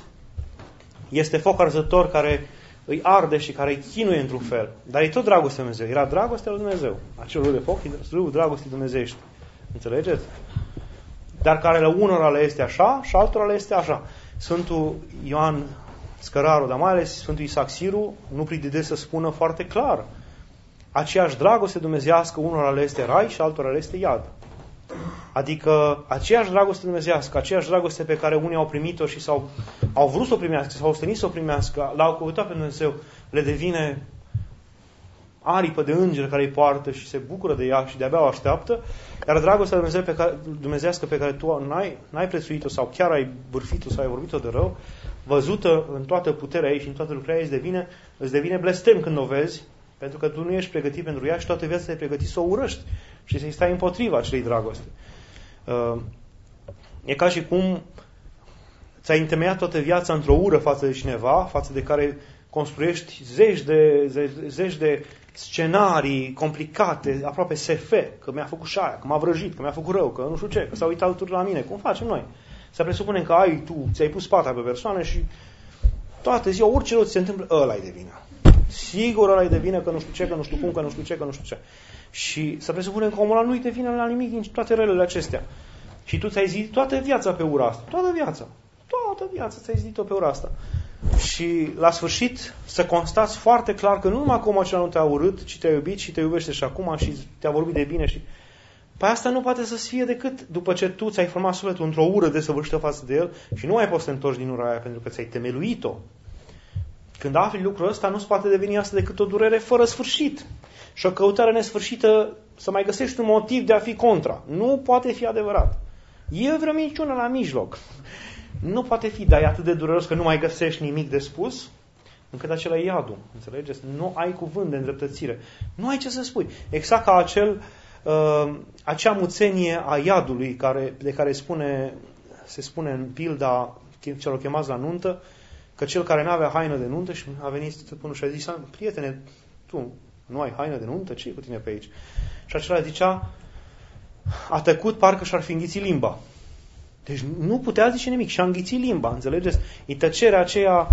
este foc arzător care îi arde și care îi chinuie într-un fel. Dar e tot dragostea lui Dumnezeu. Era dragostea lui Dumnezeu. Acel râu de foc e râul dragostii dumnezeiești. Înțelegeți? Dar care la unora le este așa și altora le este așa. Sfântul Ioan Scăraru, dar mai ales Sfântul Isaac Siru, nu pridide să spună foarte clar. Aceeași dragoste dumnezeiască unora le este rai și altora le este iad. Adică aceeași dragoste dumnezeiască, aceeași dragoste pe care unii au primit-o și s-au, au vrut să o primească, s-au ostenit să o primească, l-au căutat pe Dumnezeu, le devine aripă de îngeri care îi poartă și se bucură de ea și de-abia o așteaptă, iar dragostea Dumnezeu pe care, dumnezească pe care tu n-ai, n-ai prețuit-o sau chiar ai bârfit-o sau ai vorbit-o de rău, văzută în toată puterea ei și în toată lucrarea ei, îți devine, îți devine blestem când o vezi, pentru că tu nu ești pregătit pentru ea și toată viața te-ai pregătit să o urăști și să-i stai împotriva acelei dragoste. E ca și cum ți-ai întemeiat toată viața într-o ură față de cineva, față de care construiești zeci de, zeci, zeci de scenarii complicate, aproape S F, că mi-a făcut și aia, că m-a vrăjit, că mi-a făcut rău, că nu știu ce, că s-a uitat altul la mine. Cum facem noi? Să presupunem că ai tu, ți-ai pus pata pe persoană și toată ziua, orice rău ți se întâmplă, ăla-i de vină. Sigur ăla-i de vină, că nu știu ce, că nu știu cum, că nu știu ce, că nu știu ce. Și să presupunem că omul ăla nu-i de vină la nimic din toate relele acestea. Și tu ți-ai zis toată viața pe ura asta. Toată viața. Toată viața ți-ai zis-o pe ura asta. Și la sfârșit să constați foarte clar că nu numai că omul acela nu te-a urât, ci te-a iubit și te iubește și acum și te-a vorbit de bine. Și păi asta nu poate să fie decât după ce tu ți-ai format sufletul într-o ură desăvârșită față de el și nu mai poți să te întorci din ura aia pentru că ți-ai temeluit-o. Când afli lucrul ăsta, nu-ți poate deveni asta decât o durere fără sfârșit. Și o căutare nesfârșită să mai găsești un motiv de a fi contra. Nu poate fi adevărat. E vreo minciună la mijloc. Nu poate fi, dar e atât de dureros că nu mai găsești nimic de spus, încât acela e iadul. Înțelegeți? Nu ai cuvânt de îndreptățire. Nu ai ce să spui. Exact ca acel, uh, acea muțenie a iadului care, de care spune, se spune în pilda celor chemați la nuntă, că cel care n-avea haină de nuntă și a venit stăpânul și a zis, prietene, tu nu ai haină de nuntă? Ce e cu tine pe aici? Și acela zicea, a tăcut parcă și-ar fi înghițit limba. Deci nu putea zice nimic și a înghițit limba, înțelegeți? E tăcerea aceea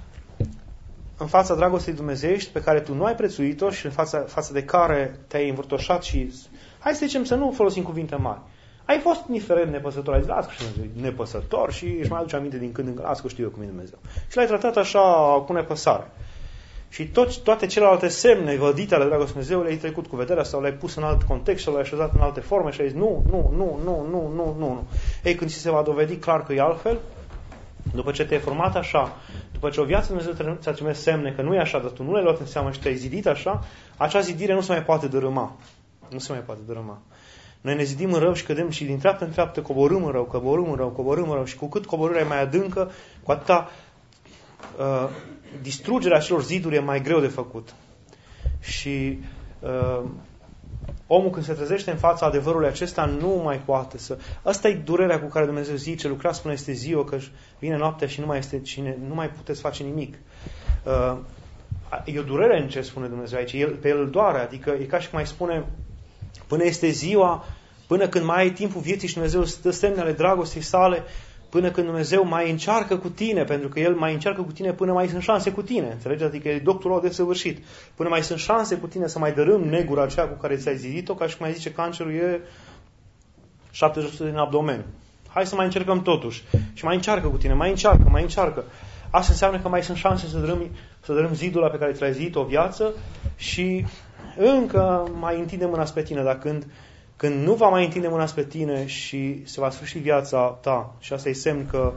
în fața dragostei dumnezeiești pe care tu nu ai prețuit-o și în fața, față de care te-ai învârtoșat și... Hai să zicem să nu folosim cuvinte mari. Ai fost indiferent nepăsător, ai zis, las că știu nepăsător și își mai aduce aminte din când în când, las că știu eu cum e Dumnezeu. Și l-ai tratat așa cu nepăsare. Și tot, toate celelalte semne vădite ale dragostei Dumnezeu le-ai trecut cu vederea sau le-ai pus în alt context sau le-ai așezat în alte forme și ai zis nu, nu, nu, nu, nu, nu, nu, nu. Ei, când ți se va dovedi clar că e altfel, după ce te-ai format așa, după ce o viață Dumnezeu ți-a trimis semne că nu e așa, dar tu nu le-ai luat în seamă și te-ai zidit așa, acea zidire nu se mai poate dărâma. Nu se mai poate dărâma. Noi ne zidim în rău și cădem și din treaptă în treaptă coborâm în rău, coborâm în rău, coborâm în rău și cu cât coborârea e mai adâncă, cu atâta uh, distrugerea acelor ziduri e mai greu de făcut. Și uh, omul când se trezește în fața adevărului acesta nu mai poate să... Asta e durerea cu care Dumnezeu zice, lucrați până este ziua, că vine noaptea și nu mai, este cine, nu mai puteți face nimic. Uh, e o durere în ce spune Dumnezeu aici. El, pe el doare, adică e ca și cum mai spune până este ziua, până când mai ai timpul vieții și Dumnezeu stă semnele dragostei sale, până când Dumnezeu mai încearcă cu tine, pentru că El mai încearcă cu tine până mai sunt șanse cu tine. Înțelegeți? Adică e doctorul desăvârșit. Până mai sunt șanse cu tine să mai dărâm negura aceea cu care ți-ai zidit-o, ca și cum mai zice cancerul e șaptezeci la sută din abdomen. Hai să mai încercăm totuși. Și mai încearcă cu tine, mai încearcă, mai încearcă. Asta înseamnă că mai sunt șanse să dărâm, să dărâm zidul la pe care ți-ai zidit o viață și încă mai întinde mâna spre tine, dar când, când nu va mai întinde mâna spre tine și se va sfârși viața ta, și asta e semn că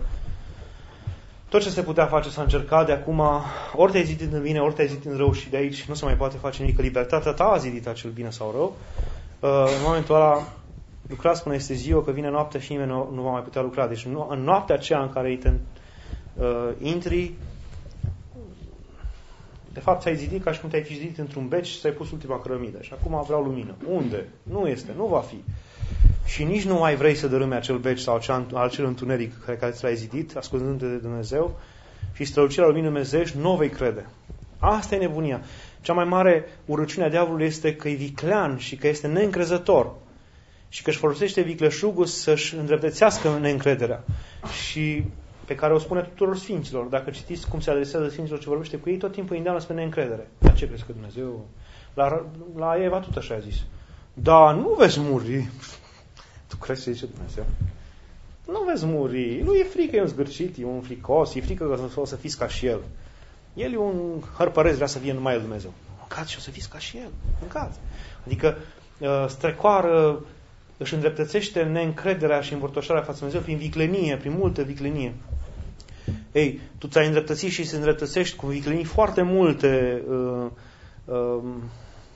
tot ce se putea face s-a încercat, de acum ori te-ai zidit în bine, ori te-ai zidit în rău și de aici nu se mai poate face nimic, că libertatea ta a zidit acel bine sau rău. În momentul ăla lucrați până este ziua, că vine noaptea și nimeni nu, nu va mai putea lucra. Deci în noaptea aceea în care te uh, intri, de fapt, ți-ai zidit ca și cum te-ai fi zidit într-un bec și ți-ai pus ultima cărămidă. Și acum vreau lumină. Unde? Nu este, nu va fi. Și nici nu mai vrei să dărâme acel bec sau acel, acel întuneric care, care ți-l-ai zidit, ascultându-te de Dumnezeu, și strălucirea luminii dumnezeiești, nu o vei crede. Asta e nebunia. Cea mai mare urăciune a diavolului este că e viclean și că este neîncrezător. Și că își folosește vicleșugul să-și îndreptățească neîncrederea. Și pe care o spune tuturor sfinților. Dacă citiți cum se adresează sfinților ce vorbește cu ei, tot timpul îi îndeamnă spre neîncredere. Dar ce crezi că Dumnezeu... La, la Eva tot așa a zis. Da, nu veți muri. Tu crezi ce zice Dumnezeu? Nu veți muri. Nu e frică, e un zgârcit, e un fricos, e frică că o să fiți ca și el. El e un hărpărez, vrea să fie numai el Dumnezeu. Mâncați și o să fiți ca și el. Mâncați. Adică strecoară, își îndreptățește neîncrederea și învârtoșarea față de Dumnezeu prin viclenie, prin multă viclenie. Ei, tu ți-ai îndreptățit și se îndreptățești cu viclenii foarte multe uh, uh,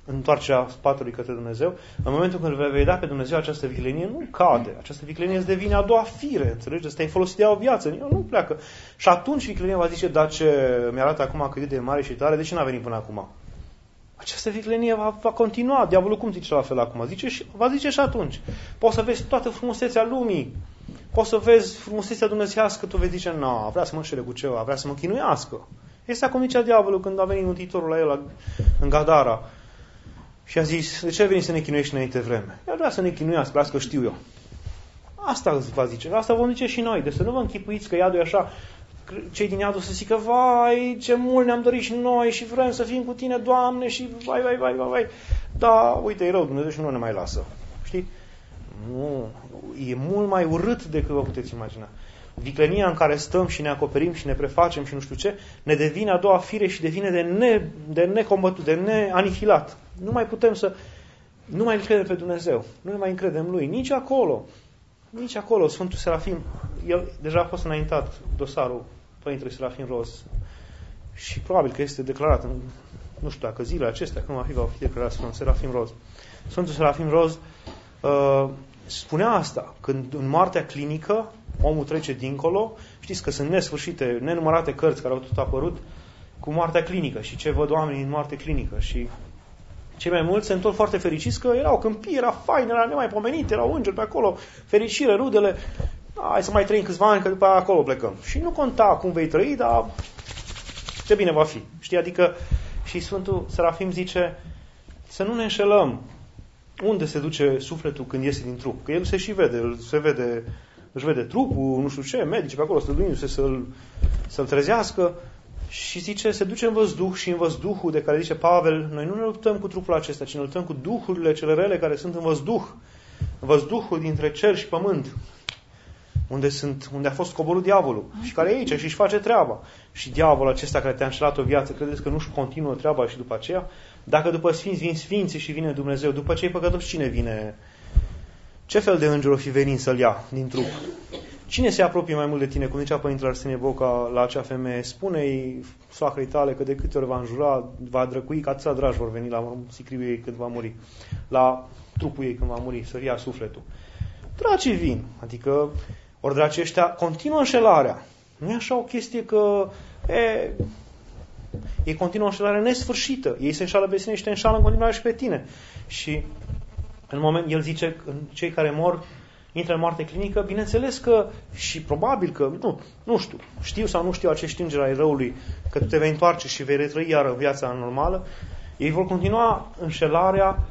întoarcerea spatului către Dumnezeu, în momentul când vei vedea pe Dumnezeu, această viclenie nu cade. Această viclenie îți devine a doua fire. Înțelegeți? Te-ai folosit de o viață. Eu nu pleacă. Și atunci viclenia va zice, dar ce mi-arată acum cât de mare și tare, de ce n-a venit până acum? Această viclenie va, va continua. Diavolul cum zice la fel acum? Zice și, va zice și atunci. Poți să vezi toată frumusețea lumii. Poți să vezi frumusețea dumnezeiască, tu vei zice, nu, vrea să mă înșele cu ceva, vrea să mă chinuiască. Este cum zicea diavolul când a venit Mântuitorul la el la, în Gadara. Și a zis, de ce ai venit să ne chinuiești înainte vreme? El vrea să ne chinuiască, las că știu eu. Asta va zice, asta vom zice și noi. Deci să nu vă închipuiți că iadul e așa, cei din iadul să zică, vai, ce mult ne-am dorit și noi și vrem să fim cu tine, Doamne, și vai, vai, vai, vai, vai. Da, uite, e rău, Dumnezeu și nu ne mai lasă. Știi? Nu, e mult mai urât decât vă puteți imagina. Viclenia în care stăm și ne acoperim și ne prefacem și nu știu ce, ne devine a doua fire și devine de, ne, de necombătut, de neanihilat. Nu mai putem să... Nu mai încredem pe Dumnezeu. Nu ne mai încredem Lui. Nici acolo. Nici acolo. Sfântul Serafim, el deja a fost înaintat dosarul Părintele Serafim Roz. Și probabil că este declarat în, nu știu dacă zilele acestea, când va fi, va fi declarat Sfântul Serafim Roz. Sfântul Serafim Roz uh, spunea asta, când în moartea clinică omul trece dincolo, știți că sunt nesfârșite, nenumărate cărți care au tot apărut cu moartea clinică și ce văd oamenii în moarte clinică și cei mai mulți se întorc foarte fericiți că erau câmpii, era fain, era nemaipomenit, erau îngeri pe acolo, fericire, rudele, hai să mai trăim câțiva ani că după acolo plecăm. Și nu conta cum vei trăi, dar ce bine va fi. Știi, adică și Sfântul Serafim zice să nu ne înșelăm unde se duce sufletul când iese din trup. Că el se și vede, se vede, își vede trupul, nu știu ce, medici pe acolo străduindu-se să-l, să-l trezească și zice, se duce în văzduh și în văzduhul de care zice Pavel, noi nu ne luptăm cu trupul acesta, ci ne luptăm cu duhurile cele rele care sunt în văzduh. În văzduhul dintre cer și pământ, unde, sunt, unde a fost coborât diavolul și care e aici și își face treaba. Și diavolul acesta care te-a înșelat o viață, credeți că nu-și continuă treaba și după aceea? Dacă după sfinți vin sfinții și vine Dumnezeu, după ce e păcătos, cine vine? Ce fel de înger o fi venit să-l ia din trup? Cine se apropie mai mult de tine? Cum zicea Părintele Arsenie Boca la acea femeie, spune-i soacrei tale că de câte ori va înjura, va drăcui, că atâția dragi vor veni la sicriul ei când va muri, la trupul ei când va muri, să ia sufletul. Dracii vin, adică ori dracii ăștia continuă înșelarea. Nu e așa o chestie că e, ei continuă înșelarea nesfârșită. Ei se înșală pe sine și te înșală în continuare și pe tine. Și în moment, el zice, cei care mor intră în moarte clinică, bineînțeles că și probabil că, nu, nu știu, știu sau nu știu acești îngeri ai răului, că tu te vei întoarce și vei retrăi iară viața normală, ei vor continua înșelarea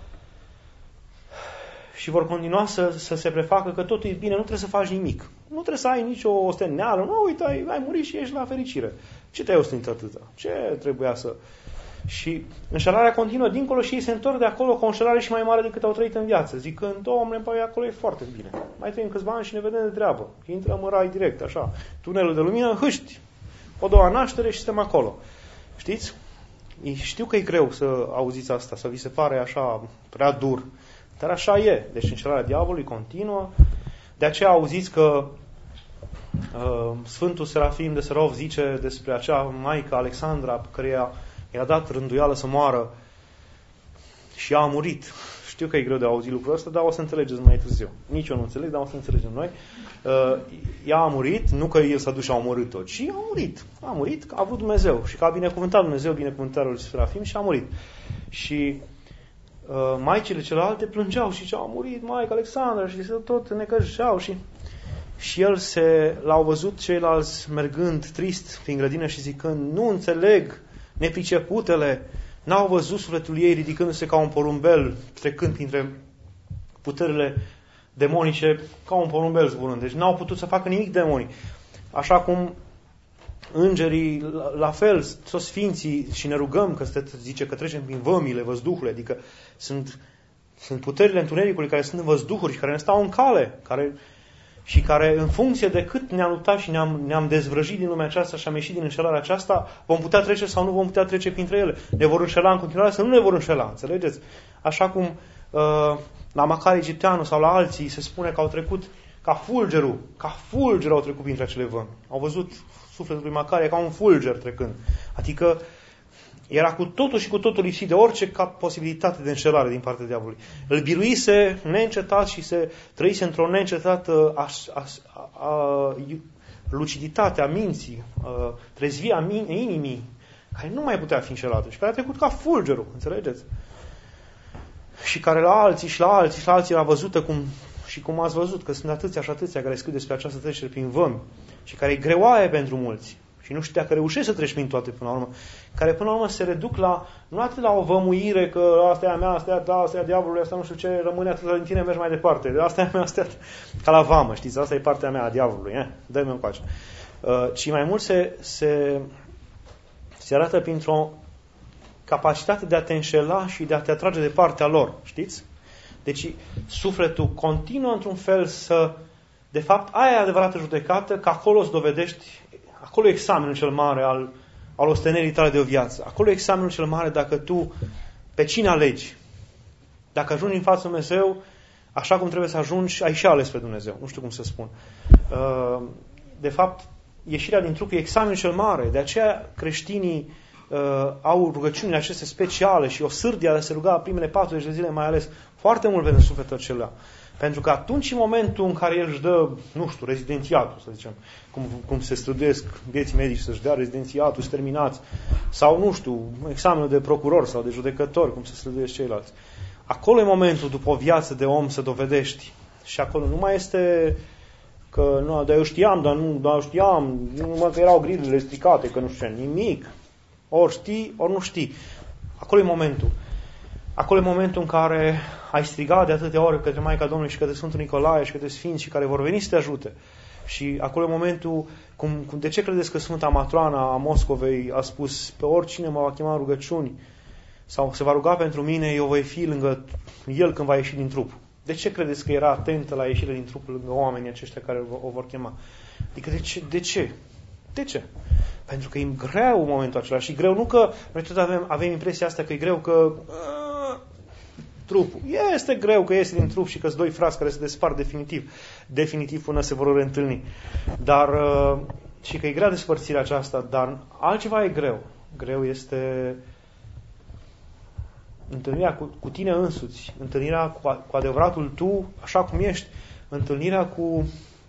și vor continua să, să se prefacă că totul e bine, nu trebuie să faci nimic. Nu trebuie să ai nicio osteneală, nu, uite, ai, ai murit și ești la fericire. Ce te-ai ostenit atâta? Ce trebuia să... Și înșelarea continuă dincolo și ei se întorc de acolo cu o înșelare și mai mare decât au trăit în viață, zicând, domnule, păi acolo e foarte bine. Mai trăim câțiva ani și ne vedem de treabă. Intrăm în rai direct, așa. Tunelul de lumină, hâști. O doua naștere și suntem acolo. Știți? Știu că e greu să auziți asta, să vi se pare așa prea dur. Dar așa e. Deci înșelarea diavolului continuă. De aceea auziți că uh, Sfântul Serafim de Serov zice despre acea maică Alexandra pe care i-a, i-a dat rânduială să moară și ea a murit. Știu că e greu de auzit lucrul ăsta, dar o să înțelegeți mai târziu. Nici eu nu înțeleg, dar o să înțelegem noi. Uh, ea a murit, nu că el s-a dus și a omorât-o, ci a murit. A murit, că a vrut Dumnezeu și că a binecuvântat Dumnezeu binecuvântarea lui Serafim și a murit. Și uh, maicile celelalte plângeau și ziceau, a murit Maica Alexandra și se tot necăjeau și... Și el se, l-au văzut ceilalți mergând trist prin grădină și zicând, nu înțeleg nepriceputele, n-au văzut sufletul ei ridicându-se ca un porumbel, trecând printre puterile demonice, ca un porumbel zburând. Deci n-au putut să facă nimic demonii. Așa cum îngerii, la, la fel, toți sfinții, și ne rugăm că se zice că trecem prin vămile, văzduhule, adică sunt, sunt puterile întunericului care sunt în văzduhuri și care ne stau în cale, care... și care, în funcție de cât ne-am luptat și ne-am, ne-am dezvrăjit din lumea aceasta și am ieșit din înșelarea aceasta, vom putea trece sau nu vom putea trece printre ele. Ne vor înșela în continuare sau nu ne vor înșela, înțelegeți? Așa cum uh, la Macar Egipteanu sau la alții se spune că au trecut ca fulgerul, ca fulgerul au trecut printre acele vămi. Au văzut sufletul lui Macarie ca un fulger trecând. Adică era cu totul și cu totul lipsit de orice ca posibilitate de înșelare din partea diavolului. Îl biruise neîncetat și se trăise într-o neîncetată aș, aș, a, a, luciditatea minții, a, trezvia min, inimii, care nu mai putea fi înșelată și care a trecut ca fulgerul, înțelegeți? Și care la alții și la alții și la alții era văzută cum, și cum ați văzut, că sunt atâția și atâția care scriu despre această trecere prin vămi și care e greoaie pentru mulți. Și nu știu dacă reușești să treci prin toate până la urmă, care până la urmă se reduc la, nu atât la o vămuire, că asta e a mea, asta e a ta, asta e a diavolului, asta nu știu ce, rămâne atât în tine, mergi mai departe. Asta e a mea, asta e a ta. Ca la vamă, știți, asta e partea mea a diavolului, eh? Dă-mi încoace. Uh, ci mai mult se, se, se arată printr-o capacitate de a te înșela și de a te atrage de partea lor, știți? Deci sufletul continuă într-un fel să, de fapt, aia e adevărată judecată, că acolo îți dovedești. Acolo e examenul cel mare al, al ostenerii tale de o viață. Acolo e examenul cel mare dacă tu pe cine alegi. Dacă ajungi în fața lui Dumnezeu, așa cum trebuie să ajungi, ai și ales pe Dumnezeu. Nu știu cum să spun. De fapt, ieșirea din trup e examenul cel mare. De aceea creștinii au rugăciunile acestea speciale și o sârdie de a se ruga primele patruzeci de zile mai ales foarte mult pentru sufletul acela. Pentru că atunci, în momentul în care el își dă, nu știu, rezidențiatul, să zicem, cum, cum se străduiesc vieții medici să-și dea rezidențiatul, să terminați, sau, nu știu, examenul de procuror sau de judecător, cum se străduiesc ceilalți. Acolo e momentul, după o viață de om, să dovedești. Și acolo nu mai este că, nu, dar eu știam, dar nu, dar eu știam, numai că erau grilele stricate, că nu știu ce, nimic. Ori știi, ori nu știi. Acolo e momentul. Acolo e momentul în care ai strigat de atâtea ori către Maica Domnului și către Sfântul Nicolae și către Sfinți și care vor veni să te ajute. Și acolo e momentul, cum, cum, de ce credeți că Sfânta Matroana a Moscovei a spus, pe oricine mă va chema în rugăciuni sau se va ruga pentru mine, eu voi fi lângă el când va ieși din trup. De ce credeți că era atentă la ieșirea din trup lângă oamenii aceștia care o vor chema? Adică de ce? De ce? De ce? Pentru că e greu în momentul acela. Și greu nu că noi tot avem, avem impresia asta că e greu că uh, trupul. Este greu că iese din trup și că-s doi frați care se despart definitiv. Definitiv până se vor reîntâlni. Dar, uh, și că e grea despărțirea aceasta, dar altceva e greu. Greu este întâlnirea cu, cu tine însuți, întâlnirea cu, cu adevăratul tu, așa cum ești, întâlnirea cu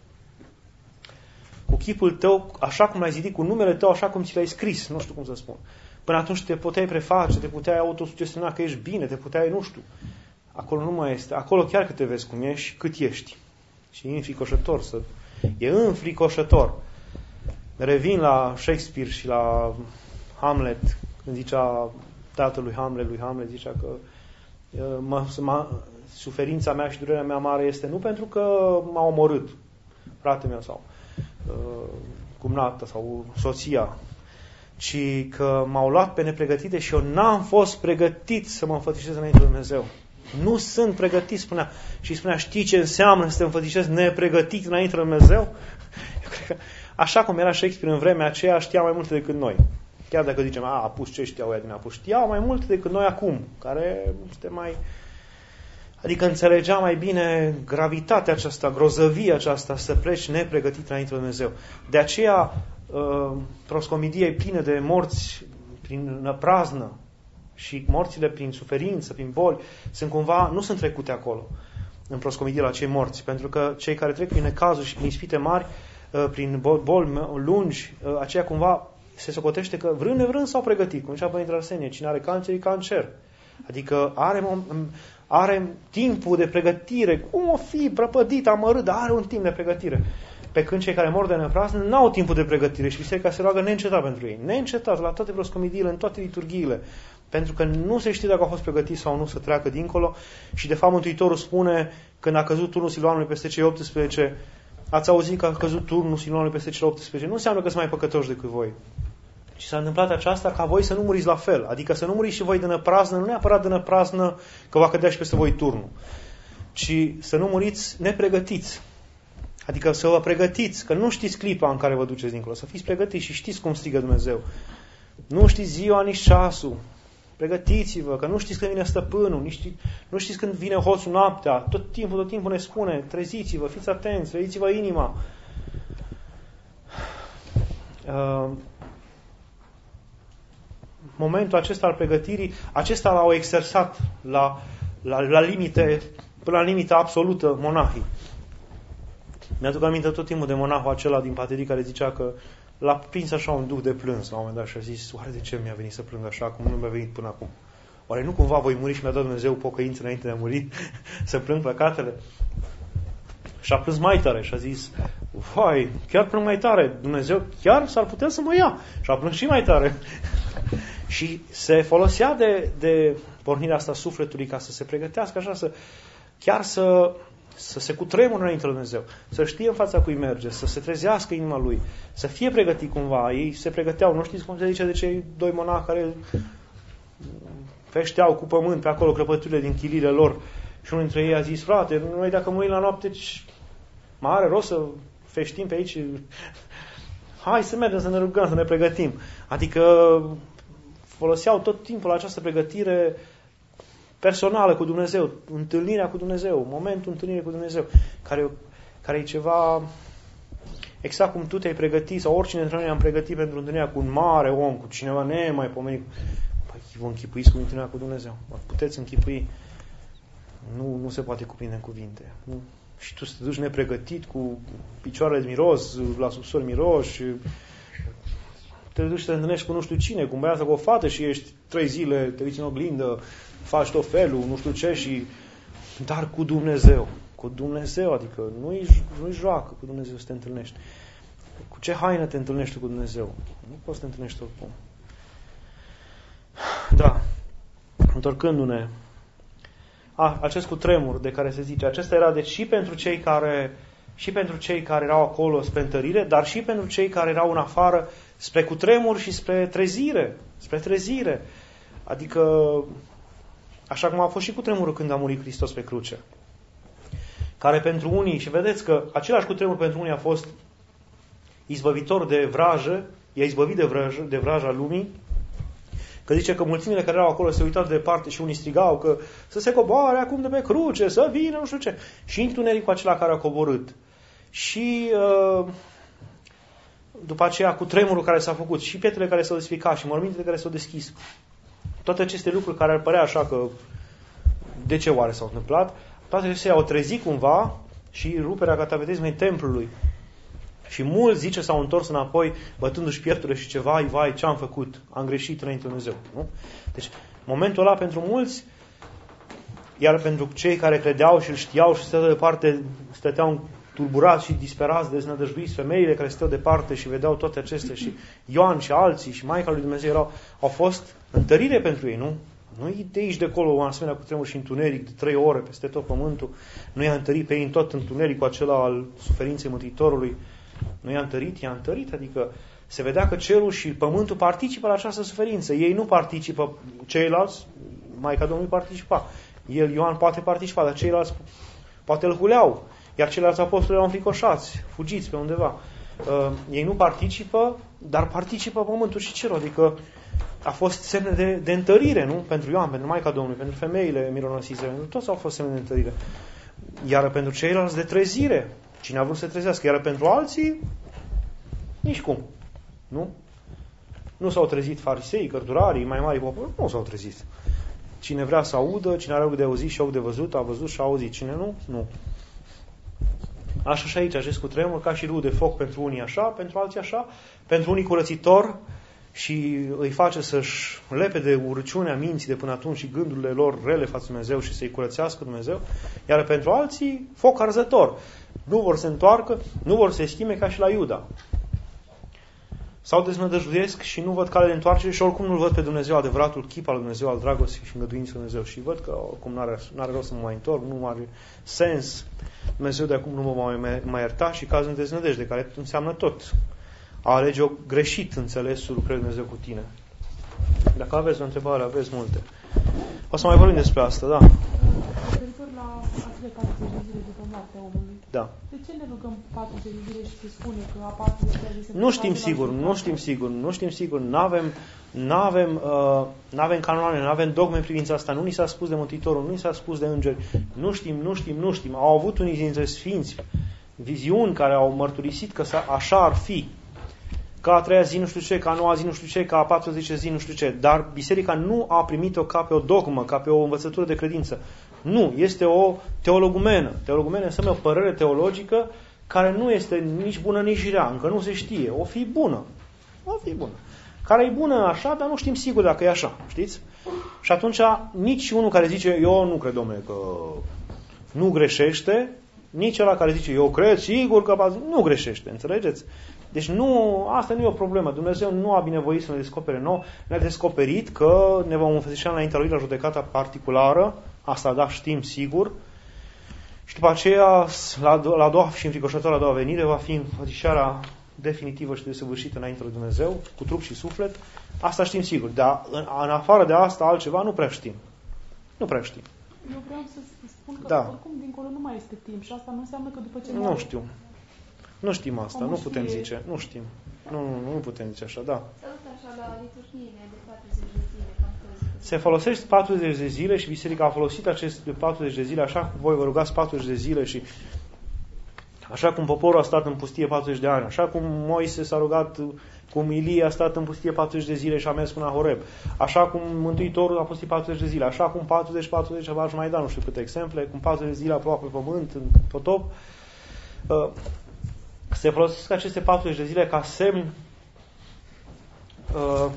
cu chipul tău, așa cum l-ai zidit, cu numele tău, așa cum ți l-ai scris, nu știu cum să spun. Până atunci te puteai preface, te puteai autosugestiona că ești bine, te puteai, nu știu. Acolo nu mai este. Acolo chiar că te vezi cum ești, cât ești. Și e înfricoșător. Să... E înfricoșător. Revin la Shakespeare și la Hamlet, când zicea tatălui Hamlet, lui Hamlet, zicea că mă, mă, suferința mea și durerea mea mare este nu pentru că m-a omorât fratele meu sau cumnata sau soția, ci că m-au luat pe nepregătite și eu n-am fost pregătit să mă înfățișez înainte de Dumnezeu. Nu sunt pregătit, spunea. Și spunea, știi ce înseamnă să te înfățișezi nepregătit înainte de Dumnezeu? Eu cred că, așa cum era Shakespeare în vremea aceea, știa mai multe decât noi. Chiar dacă zicem, a, apus ce știau ea din apus, știau mai multe decât noi acum, care suntem mai... Adică înțelegea mai bine gravitatea aceasta, grozăvia aceasta, să pleci nepregătit înainte de Dumnezeu. De aceea, uh, proscomidia e plină de morți prin năpraznă și morțile prin suferință, prin boli, sunt cumva, nu sunt trecute acolo, în proscomidie la cei morți, pentru că cei care trec prin necazuri și prin ispite mari, uh, prin boli lungi, uh, aceea cumva se socotește că vrând nevrând s-au pregătit, cum zicea Părintele Arsenie, cine are cancer, e cancer. Adică are... are timpul de pregătire, cum o fi prăpădit, amărât, dar are un timp de pregătire. Pe când cei care mor de năpraznă n-au timpul de pregătire și biserica se roagă neîncetat pentru ei. Neîncetat, la toate proscomidiile, în toate liturghiile. Pentru că nu se știe dacă au fost pregătiți sau nu să treacă dincolo și de fapt Mântuitorul spune, când a căzut turnul Siloanului peste cei optsprezece, ați auzit că a căzut turnul Siloanului peste cei optsprezece, nu înseamnă că sunt mai păcătoși decât voi. Și s-a întâmplat aceasta ca voi să nu muriți la fel. Adică să nu muriți și voi de năpraznă, nu neapărat de năpraznă că va cădea și peste voi turnul, ci să nu muriți nepregătiți. Adică să vă pregătiți, că nu știți clipa în care vă duceți dincolo. Să fiți pregătiți și știți cum strigă Dumnezeu. Nu știți ziua, nici ceasul. Pregătiți-vă, că nu știți când vine stăpânul, nici știți, nu știți când vine hoțul noaptea. Tot timpul, tot timpul ne spune, treziți-vă, fiți atenți, treziți-vă inima. Uh, momentul acesta al pregătirii, acesta l-au exersat la, la, la limite, până la limita absolută monahii. Mi-aduc aminte tot timpul de monahul acela din Paterii care zicea că l-a prins așa un duh de plâns la un moment dat și a zis, oare de ce mi-a venit să plâng așa, cum nu mi-a venit până acum? Oare nu cumva voi muri și mi-a dat Dumnezeu pocăință înainte de a muri, să plâng păcatele? Și a plâns mai tare și a zis, vai, chiar plâng mai tare, Dumnezeu chiar s-ar putea să mă ia. Și a plâns și mai tare. Și se folosea de, de pornirea asta sufletului ca să se pregătească așa, să, chiar să, să se cutremure înainte de Dumnezeu, să știe în fața cui merge, să se trezească inima lui, să fie pregătit cumva. Ei se pregăteau, nu știți cum se zice de cei doi monahi care feșteau cu pământ pe acolo crăpăturile din chiliile lor și unul dintre ei a zis, frate, noi dacă murim la noapte, mai are rost să feștim pe aici? Hai să mergem să ne rugăm, să ne pregătim. Adică foloseau tot timpul această pregătire personală cu Dumnezeu, întâlnirea cu Dumnezeu, momentul întâlnirii cu Dumnezeu, care, care e ceva exact cum tu te-ai pregătit sau oricine dintre noi am pregătit pentru întâlnirea cu un mare om, cu cineva nemaipomenit. Păi vă închipuiți cu întâlnirea cu Dumnezeu. Vă puteți închipui. Nu, nu se poate cuprinde în cuvinte. Nu? Și tu să te duci nepregătit cu picioarele de miros, la subsol miros și te duci să te întâlnești cu nu știu cine, cu un băiat sau cu o fată și ești trei zile, te uiți în oglindă, faci tot felul, nu știu ce și... Dar cu Dumnezeu. Cu Dumnezeu, adică nu-i, nu-i joacă cu Dumnezeu să te întâlnești. Cu ce haină te întâlnești cu Dumnezeu? Nu poți să te întâlnești oricum. Da. Întorcându-ne, a, acest cutremur de care se zice, acesta era deci și pentru cei care și pentru cei care erau acolo spre întărire, dar și pentru cei care erau în afară spre cutremur și spre trezire, spre trezire. Adică așa cum a fost și cutremurul când a murit Hristos pe cruce. Care pentru unii, și vedeți că același cutremur pentru unii a fost izbăvitor de vrajă, i-a izbăvit de, vraj, de vraja lumii, că zice că mulțimile care erau acolo se uitau de departe și unii strigau că să se coboare acum de pe cruce, să vină, nu știu ce. Și întunericul acela care a coborât. Și uh, după aceea cu tremurul care s-a făcut, și pietrele care s-au desficat, și mormintele care s-au deschis. Toate aceste lucruri care ar părea așa că de ce oare s-au întâmplat, toate acestea au trezit cumva și ruperea catapetismului templului. Și mulți, zice, s-au întors înapoi, bătându-și piepturile și ceva, vai, ce am făcut? Am greșit înainte de Dumnezeu. Nu? Deci, momentul ăla pentru mulți, iar pentru cei care credeau și îl știau și stăteau departe, stăteau tulburați și disperați, deznădăjduiți, femeile care stăteau departe și vedeau toate acestea, și Ioan și alții și Maica lui Dumnezeu erau, au fost întărire pentru ei, nu? Nu-i de aici de acolo un asemenea cutremur și întuneric de trei ore peste tot pământul, nu i-a întărit pe ei în tot întunericul acela al suferinței Mântuitorului. Nu i-a întărit, i-a întărit, adică se vedea că cerul și pământul participă la această suferință. Ei nu participă, ceilalți, Maica Domnului participa. El, Ioan, poate participa, dar ceilalți poate îl huleau. Iar ceilalți apostoli erau înfricoșați, fugiți pe undeva. Uh, ei nu participă, dar participă pământul și cerul. Adică a fost semne de, de întărire, nu? Pentru Ioan, pentru Maica Domnului, pentru femeile mironosite, pentru toți au fost semne de întărire. Iar pentru ceilalți de trezire. Cine a vrut să se trezească. Iar pentru alții, nici cum. Nu? Nu s-au trezit farisei, cărturarii, mai mari popori, nu s-au trezit. Cine vrea să audă, cine are ochi de auzit și ochi de văzut, a văzut și a auzit. Cine nu, nu. Așa și aici, acest cutremur, ca și râu de foc pentru unii așa, pentru alții așa, pentru unii curățitor și îi face să-și lepe de urăciunea minții de până atunci și gândurile lor rele față de Dumnezeu și să-i curățească Dumnezeu, iar pentru alții foc arzător. Nu vor să se întoarcă, nu vor să se schimbe ca și la Iuda. Sau deznădăjduiesc și nu văd cale de întoarcere și oricum nu-L văd pe Dumnezeu, adevăratul chip al Dumnezeu, al dragostei și îngăduinței Dumnezeu. Și văd că oricum n-are, n-are rost să mă mai întorc, nu are sens. Dumnezeu de acum nu mă mai, mai ierta și cazul în deznădejde, care înseamnă tot. A alege o greșit înțelesul lucrării Dumnezeu cu tine. Dacă aveți o întrebare, aveți multe. O să mai vorbim despre asta, da. Referitor la acele patruzeci de zile după moartea omului. Da. De ce ne rugăm patruzeci de zile și se spune că a patruzeci de zile... Nu știm sigur, nu știm sigur, nu știm sigur, n-avem, n-avem, uh, n-avem canoane, n-avem dogme în privința asta, nu ni s-a spus de Mântuitorul, nu ni s-a spus de îngeri, nu știm, nu știm, nu știm. Au avut unii dintre sfinți viziuni care au mărturisit că așa ar fi. ca a treia zi nu știu ce, ca a noua zi nu știu ce, ca a patruzecea zi nu știu ce. Dar biserica nu a primit-o ca pe o dogmă, ca pe o învățătură de credință. Nu, este o teologumenă. Teologumenă înseamnă o părere teologică care nu este nici bună, nici rea. Încă nu se știe. O fi bună. O fi bună. Care e bună așa, dar nu știm sigur dacă e așa. Știți? Și atunci nici unul care zice, eu nu cred, domnule, că nu greșește, nici ăla care zice, eu cred, sigur că nu greșește. Înțelegeți? Deci nu, asta nu e o problemă. Dumnezeu nu a binevoit să ne descopere nou. Ne-a descoperit că ne vom înfățișa înaintea Lui la judecata particulară. Asta da, știm sigur. Și după aceea, la, la a doua și înfricoșătoare, la a doua venire, va fi înfățișarea definitivă și desăvârșită înaintea lui Dumnezeu, cu trup și suflet. Asta știm sigur. Dar în, în afară de asta, altceva, nu prea știm. Nu prea știm. Eu vreau să spun că da. oricum dincolo nu mai este timp și asta nu înseamnă că după ce... Nu știu. Nu știm asta, nu putem știe. zice. Nu știm. Nu, nu, nu putem zice așa, da. Salut așa la liturghie de patruzeci de zile. Se folosește patruzeci de zile și biserica a folosit aceste patruzeci de zile, așa cum voi vă rugați patruzeci de zile și așa cum poporul a stat în pustie patruzeci de ani, așa cum Moise s-a rugat, cum Ilie a stat în pustie patruzeci de zile și a mers până la Horeb, așa cum Mântuitorul a pustit patruzeci de zile, așa cum patruzeci patruzeci a mai dat nu știu câte exemple, cum patruzeci de zile a plouat pe pământ, în potop. Se folosesc aceste patruzeci de zile ca semn uh,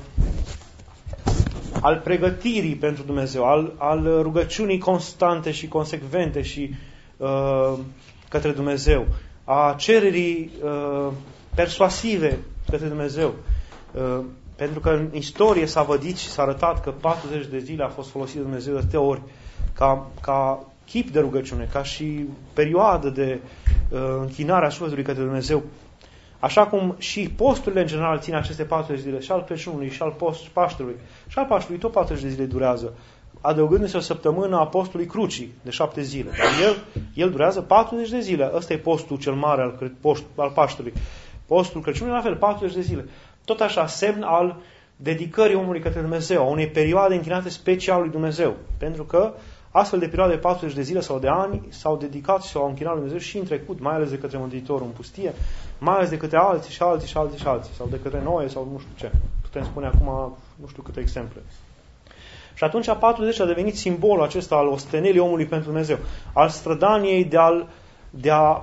al pregătirii pentru Dumnezeu, al, al rugăciunii constante și consecvente și uh, către Dumnezeu, a cererii uh, persuasive către Dumnezeu. Uh, pentru că în istorie s-a vădit și s-a arătat că patruzeci de zile a fost folosit de Dumnezeu de atâtea ori ca, ca chip de rugăciune, ca și perioadă de uh, închinare a sufletului către Dumnezeu. Așa cum și posturile în general țin aceste patruzeci de zile, și al Crăciunului, și al post, Paștelui. Și al Paștelui tot patruzeci de zile durează, adăugându-se o săptămână a postului Crucii, de șapte zile. Dar el, el durează patruzeci de zile. Ăsta e postul cel mare al, post, al Paștelui. Postul Crăciunului, la fel, patruzeci de zile. Tot așa, semn al dedicării omului către Dumnezeu, a unei perioade închinate special lui Dumnezeu. Pentru că astfel de perioade de patruzeci de zile sau de ani s-au dedicat și s-au închinat lui Dumnezeu și în trecut, mai ales de către Mântuitorul în pustie, mai ales de către alții și alții și alții și alții, sau de către noi sau nu știu ce. Putem spune acum nu știu câte exemple. Și atunci patruzeci a devenit simbolul acesta al ostenelii omului pentru Dumnezeu, al strădaniei de, al, de a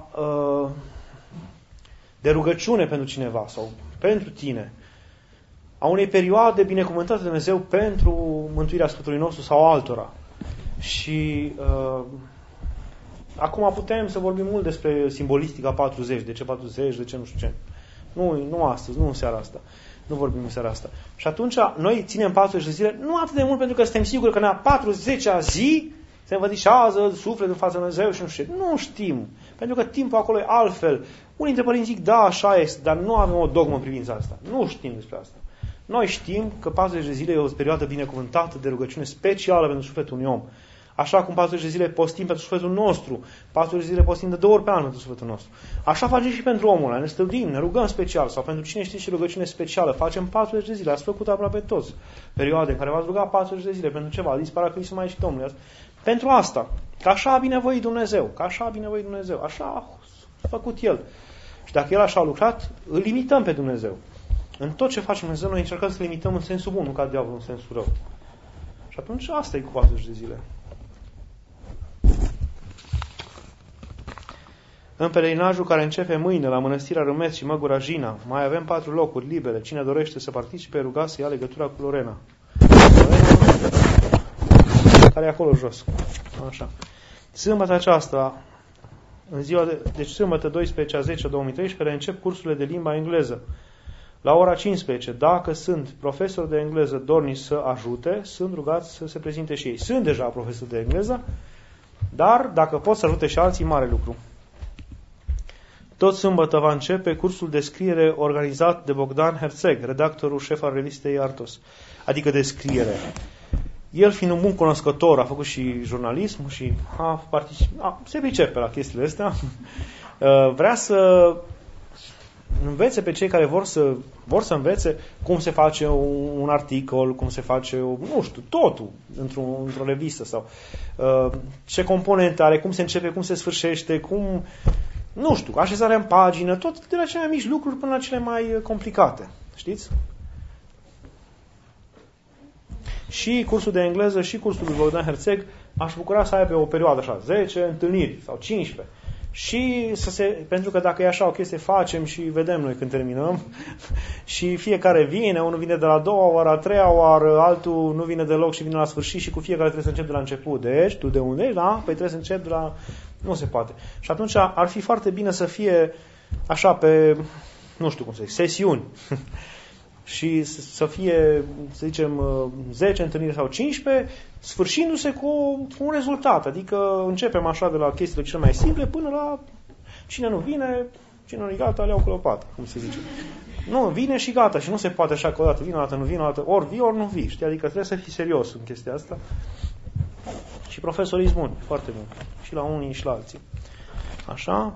de rugăciune pentru cineva sau pentru tine, a unei perioade binecuvântate de Dumnezeu pentru mântuirea Sfântului nostru sau altora. Și uh, acum putem să vorbim mult despre simbolistica patruzeci, de ce patruzeci, de ce nu știu ce. Nu, nu astăzi, nu în seara asta. Nu vorbim în seara asta. Și atunci noi ținem patruzeci de zile, nu atât de mult pentru că suntem siguri că în a patruzecea zi se învățișează sufletul în fața lui Dumnezeu și nu știu ce. Nu știm. Pentru că timpul acolo e altfel. Unii dintre părinți zic, da, așa este, dar nu avem o dogmă în privința asta. Nu știm despre asta. Noi știm că patruzeci de zile e o perioadă binecuvântată de rugăciune specială pentru sufletul unui om. Așa cum patruzeci de zile postim pentru sufletul nostru, patruzeci de zile postim de două ori pe an pentru sufletul nostru. Așa facem și pentru omul ăla. Ne stădim, ne rugăm special, sau pentru cine știe și rugăciune specială. Facem patruzeci de zile. Ați făcut aproape toți perioade în care v-ați rugat patruzeci de zile pentru ceva. Zis Paraclisul mai și Domnului. Pentru asta. Că așa a binevoit Dumnezeu. Că așa a binevoit Dumnezeu. Așa a făcut El. Și dacă El așa a lucrat, îl limităm pe Dumnezeu. În tot ce facem Dumnezeu, noi încercăm să limităm în sensul bun, nu ca diavolul în sensul rău. Și atunci asta e cu patruzeci de zile. În pelerinajul care începe mâine la Mănăstirea Râmeț și Măgura Jina, mai avem patru locuri libere. Cine dorește să participe, ruga să ia legătura cu Lorena. Lorena, care e acolo jos. Așa. Sâmbătă aceasta, în ziua de, deci sâmbătă doisprezece a zece două mii treisprezece, încep cursurile de limba engleză. La ora cincisprezece, dacă sunt profesori de engleză dornici să ajute, sunt rugați să se prezinte și ei. Sunt deja profesori de engleză, dar dacă pot să ajute și alții, mare lucru. Tot sâmbătă va începe cursul de scriere organizat de Bogdan Herțeg, redactorul șef al revistei Artos, adică de scriere. El, fiind un bun cunoscător, a făcut și jurnalism și a participat, a, se pricepe la chestiile astea, vrea să învețe pe cei care vor să, vor să învețe cum se face un articol, cum se face, nu știu, totul într-o, într-o revistă sau ce componente are, cum se începe, cum se sfârșește, cum... nu știu, așezarea în pagină, tot de la cele mai mici lucruri până la cele mai complicate. Știți? Și cursul de engleză și cursul lui Bogdan Herțeg aș bucura să aibă o perioadă așa, zece întâlniri sau cincisprezece. Și să se, pentru că dacă e așa o chestie, facem și vedem noi când terminăm. Și fiecare vine, unul vine de la a doua oară, a treia oară, altul nu vine deloc și vine la sfârșit și cu fiecare trebuie să încep de la început. Deci, tu de unde ești? Da? Păi trebuie să încep de la... Nu se poate. Și atunci ar fi foarte bine să fie așa pe, nu știu cum să zic, sesiuni. Și să fie, să zicem, zece întâlniri sau cincisprezece, sfârșindu-se cu un rezultat. Adică începem așa de la chestiile cele mai simple până la cine nu vine, cine nu-i gata, le iau cu lopată, cum se zice. Nu, vine și gata și nu se poate așa că o dată vine, o dată nu vine, o dată ori vii, ori nu vii. Știi? Adică trebuie să fii serios în chestia asta. Și profesorii sunt buni, foarte buni. Și la unii și la alții. Așa.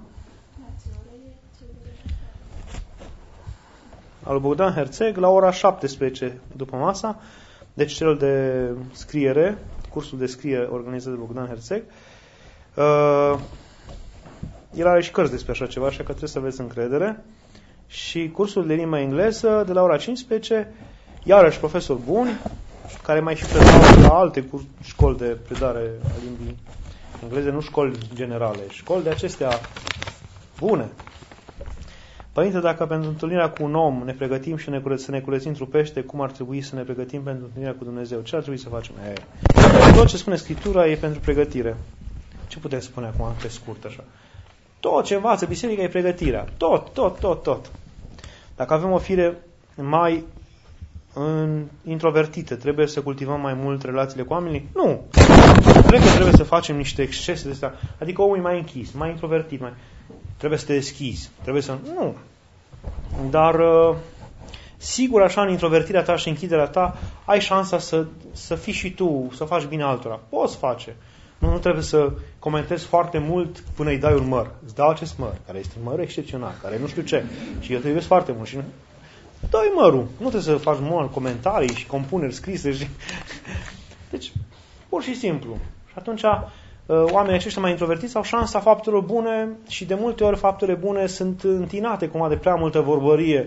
Al Bogdan Herțeg la ora șaptesprezece după masa, deci cel de scriere, cursul de scriere organizat de Bogdan Herțeg. Uh, el are și cărți despre așa ceva, așa că trebuie să aveți încredere. Și cursul de limba engleză de la ora cincisprezece, iarăși profesori buni, care mai și predau la alte școli de predare a limbii engleze, nu școli generale, școli de acestea bune. Părinte, dacă pentru întâlnirea cu un om ne pregătim și ne curăț, să ne curățim trupește, cum ar trebui să ne pregătim pentru întâlnirea cu Dumnezeu? Ce ar trebui să facem? E, tot ce spune Scriptura e pentru pregătire. Ce putem spune acum pe scurt așa? Tot ce învață biserica e pregătirea. Tot, tot, tot, tot. Dacă avem o fire mai în, introvertită, trebuie să cultivăm mai mult relațiile cu oamenii? Nu. Cred că trebuie să facem niște excese de astea. Adică omul e mai închis, mai introvertit, mai... Trebuie să te deschizi. Trebuie să... Nu. Dar, sigur, așa, în introvertirea ta și închiderea ta, ai șansa să, să fii și tu, să faci bine altora. Poți face. Nu, nu trebuie să comentezi foarte mult până îi dai un măr. Îți dau acest măr, care este un măr excepțional, care nu știu ce. Și eu te iubesc foarte mult. Și dă-i mărul. Nu trebuie să faci mult comentarii și compuneri scrise. Și... Deci, pur și simplu. Și atunci... Oamenii aceștia mai introvertiți au șansa faptelor bune și de multe ori faptele bune sunt întinate cumva de prea multă vorbărie.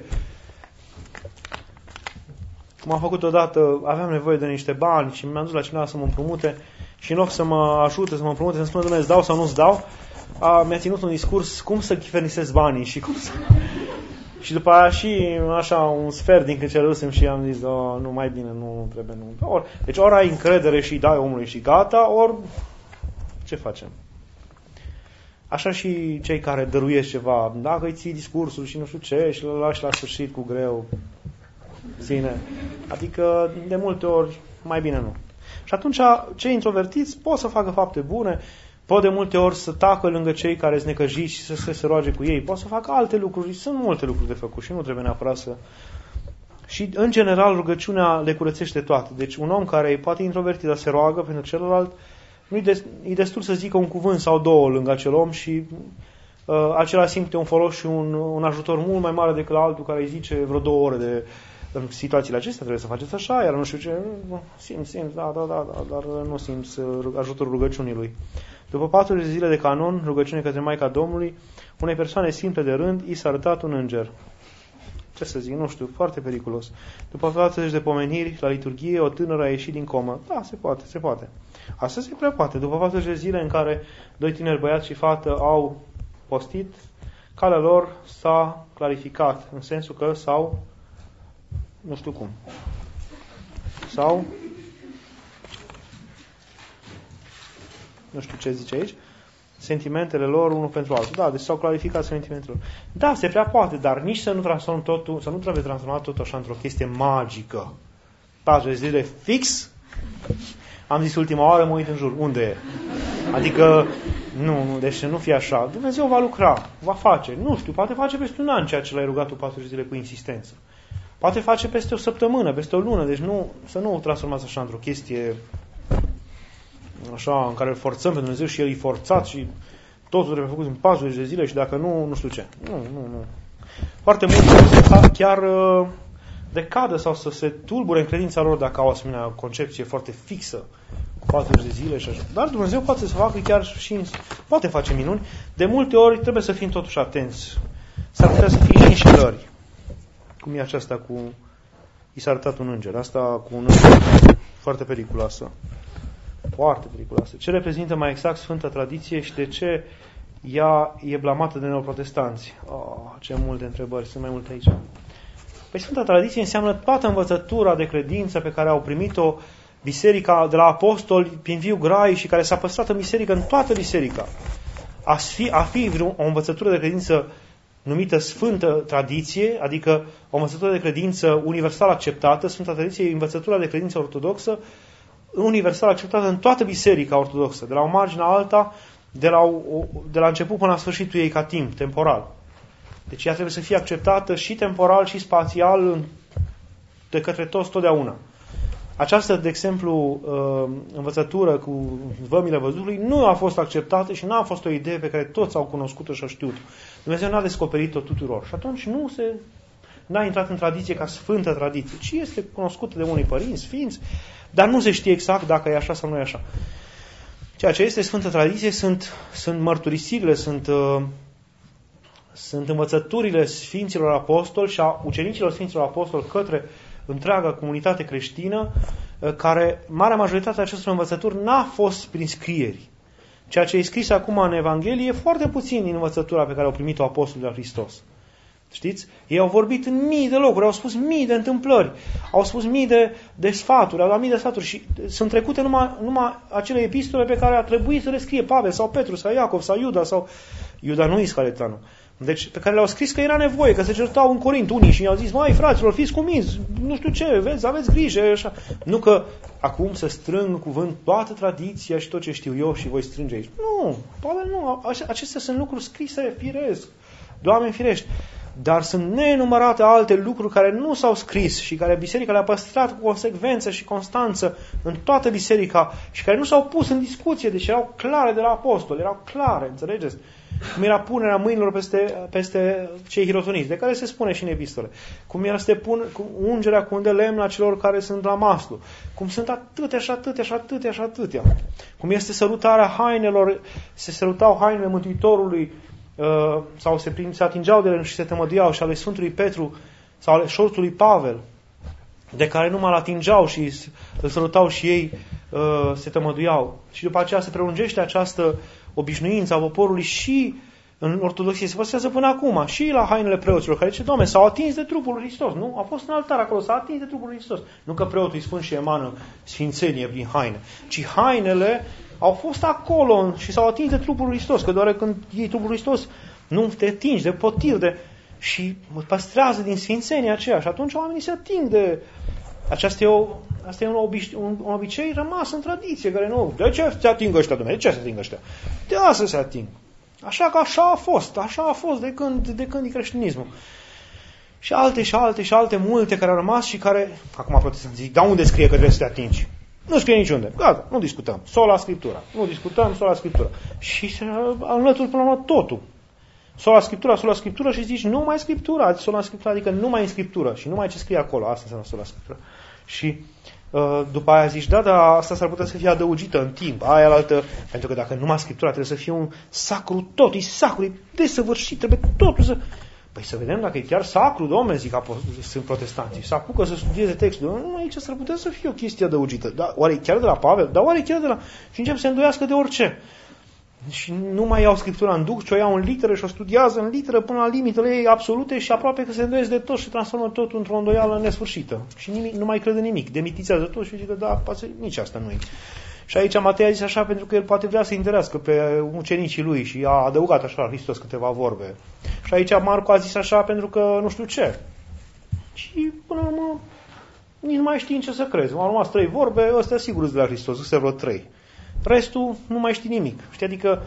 Cum am făcut odată, aveam nevoie de niște bani și mi-am dus la cineva să mă împrumute și în loc să mă ajute, să mă împrumute, să-mi spună, Dumnezeu, îți dau sau nu-ți dau, a, mi-a ținut un discurs cum să chifernisesc banii și cum să... Și după aia și așa un sfert din când cerusem și am zis, oh, nu, mai bine, nu trebuie, nu. Or, deci ori ai încredere și dai omului și gata, ori... Ce facem? Așa și cei care dăruiesc ceva, dacă îi ții discursul și nu știu ce și îl lași la sfârșit cu greu, ține. Adică, de multe ori, mai bine nu. Și atunci, cei introvertiți pot să facă fapte bune, pot de multe ori să tacă lângă cei care sunt necăjiți și să se, se roage cu ei, pot să facă alte lucruri, sunt multe lucruri de făcut și nu trebuie neapărat să... Și, în general, rugăciunea le curățește toate. Deci, un om care e poate introvertit, dar se roagă pentru celălalt, nu e destul să zică un cuvânt sau două lângă acel om și uh, acela simte un folos și un, un ajutor mult mai mare decât la altul care îi zice vreo două ore de în situațiile acestea trebuie să faceți așa, iar nu știu ce, simți, simți, da, da, da, da, dar nu simți ajutorul rugăciunii lui. După patruzeci de zile de canon, rugăciune către Maica Domnului, unei persoane simple de rând, i s-a arătat un înger. Ce să zic, nu știu, foarte periculos. După patruzeci de pomeniri, la liturghie, o tânără a ieșit din comă. Da, se poate, se poate. Asta se prea poate. După patruzeci de zile în care doi tineri băiați și fată au postit, calea lor s-a clarificat, în sensul că s-au, nu știu cum, sau, nu știu ce zice aici, sentimentele lor unul pentru altul. Da, deci s-au clarificat sentimentele lor. Da, se prea poate, dar nici să nu transform totul, să nu trebuie transformat totul așa într-o chestie magică. patruzeci de zile fix, am zis ultima oară, mă uit în jur. Unde e? Adică, nu, nu, deci să nu fie așa. Dumnezeu va lucra, va face. Nu știu, poate face peste un an ceea ce l-ai rugat tu patruzeci de zile cu insistență. Poate face peste o săptămână, peste o lună. Deci nu, să nu o transformați așa într-o chestie așa, în care îl forțăm pe Dumnezeu și El e forțat și totul trebuie făcut în patruzeci de zile și dacă nu, nu știu ce. Nu, nu, nu. Foarte mult chiar decadă sau să se tulbure în credința lor dacă au o asemenea concepție foarte fixă, patruzeci de zile și așa. Dar Dumnezeu poate să facă chiar și poate face minuni. De multe ori trebuie să fim totuși atenți. S-ar putea să fie și înșelări. Cum e aceasta cu... I s-a arătat un înger. Asta cu un înger foarte periculoasă. Foarte periculoasă. Ce reprezintă mai exact Sfânta Tradiție și de ce ea e blamată de neoprotestanți? Oh, ce multe întrebări, sunt mai multe aici. Păi Sfânta Tradiție înseamnă toată învățătura de credință pe care au primit-o biserica de la apostoli prin viu grai și care s-a păstrat în biserică, în toată biserica. A fi, a fi o învățătură de credință numită Sfântă Tradiție, adică o învățătură de credință universal acceptată. Sfânta Tradiție e învățătura de credință ortodoxă universal acceptată în toată biserica ortodoxă, de la o margine la alta, de la, o, de la început până la sfârșitul ei ca timp, temporal. Deci ea trebuie să fie acceptată și temporal și spațial de către toți totdeauna. Această, de exemplu, învățătură cu vămile văzutului nu a fost acceptată și nu a fost o idee pe care toți au cunoscut-o și au știut. Dumnezeu n-a descoperit-o tuturor. Și atunci nu se, n-a intrat în tradiție ca Sfântă Tradiție, ci este cunoscută de unii părinți, sfinți, dar nu se știe exact dacă e așa sau nu e așa. Ceea ce este Sfântă Tradiție sunt, sunt mărturisirile, sunt, uh, sunt învățăturile Sfinților Apostoli și a ucenicilor Sfinților Apostoli către întreaga comunitate creștină, uh, care, marea majoritate a acestor învățături n-a fost prin scrieri. Ceea ce e scris acum în Evanghelie e foarte puțin din învățătura pe care au primit-o apostolii de la Hristos. Știți? Ei au vorbit în mii de locuri, au spus mii de întâmplări, au spus mii de, de sfaturi, au dat mii de sfaturi și sunt trecute numai, numai acele epistole pe care a trebuit să le scrie Pavel sau Petru sau Iacov sau Iuda sau Iuda nu Iscariotanu. Deci pe care le-au scris că era nevoie, că se certau în Corint unii și i-au zis, mai fraților, fiți cuminți, nu știu ce, vezi, aveți grijă, așa. Nu că acum să strâng în cuvânt toată tradiția și tot ce știu eu și voi strânge aici. Nu, Pavel nu, acestea sunt lucruri scrise firesc, de oameni firești. Dar sunt nenumărate alte lucruri care nu s-au scris și care biserica le-a păstrat cu consecvență și constanță în toată biserica și care nu s-au pus în discuție, deci erau clare de la apostoli, erau clare, înțelegeți? Cum era punerea mâinilor peste, peste cei hirotoniți, de care se spune și în epistole. Cum era să te pun, cum ungerea cu un de lemn la celor care sunt la maslu. Cum sunt atâtea și atâtea și atâtea și atâtea. Cum este sărutarea hainelor, se sărutau hainele Mântuitorului, Uh, sau se, prim, se atingeau de ele și se tămăduiau, și ale Sfântului Petru sau ale șorțului Pavel, de care numai îl atingeau și îl sărutau și ei uh, se tămăduiau. Și după aceea se prelungește această obișnuință a poporului și în ortodoxie se păstrează până acum, și la hainele preoților, care zice, Doamne, s-au atins de trupul lui Hristos, nu? A fost în altar acolo, s-a atins de trupul lui Hristos. Nu că preotul îi spun și emană sfințenie prin haine, ci hainele au fost acolo și s-au atins de trupul lui Hristos, că doar când iei trupul lui Hristos nu te atingi de potir de... și păstrează din sfințenia aceea și atunci oamenii se ating de... Aceasta e, o, asta e un, obiș... un, un obicei rămas în tradiție, care nu... De ce se ating ăștia, Dumnezeu? De ce se ating ăștia? De asta se ating. Așa că așa a fost, așa a fost de când, de când e creștinismul. Și alte și alte și alte multe care au rămas și care... Acum protestanții zic, dar unde scrie că trebuie să te atingi? Nu scrie niciunde. Gata, nu discutăm. Sola Scriptura. Nu discutăm, sola Scriptura. Și se înlături până la urmă totul. Sola Scriptura, sola Scriptura și zici numai Scriptura. Sola Scriptura adică numai în Scriptură și numai ce scrie acolo. Asta înseamnă sola Scriptura. Și uh, după aia zici, da, dar asta s-ar putea să fie adăugită în timp. Aia altă, pentru că dacă numai Scriptura trebuie să fie un sacru tot, e sacru, e desăvârșit, trebuie totul să... Păi să vedem dacă e chiar sacru, Doamne, zic, sunt protestanții. Să apucă să studieze textul. Nu, aici s-ar putea să fie o chestie adăugită. Dar oare chiar de la Pavel? Dar oare chiar de la... Și încep să se îndoiască de orice. Și nu mai iau Scriptura în duc, ci o iau în literă și o studiază în literă până la limitele ei absolute și aproape că se îndoiesc de tot și transformă totul într-o îndoială nesfârșită. Și nimic, nu mai crede nimic. Demitizează tot și zice, da, poate, nici asta nu e. Și aici Matei a zis așa pentru că el poate vrea să interesească pe ucenicii lui și a adăugat așa la Hristos câteva vorbe. Și aici Marcu a zis așa pentru că nu știu ce. Și până la urmă nici nu mai știi în ce să crezi. Au rămas trei vorbe, ăstea sigur de la Hristos, ăstea vreo trei. Restul nu mai știi nimic. Știi, adică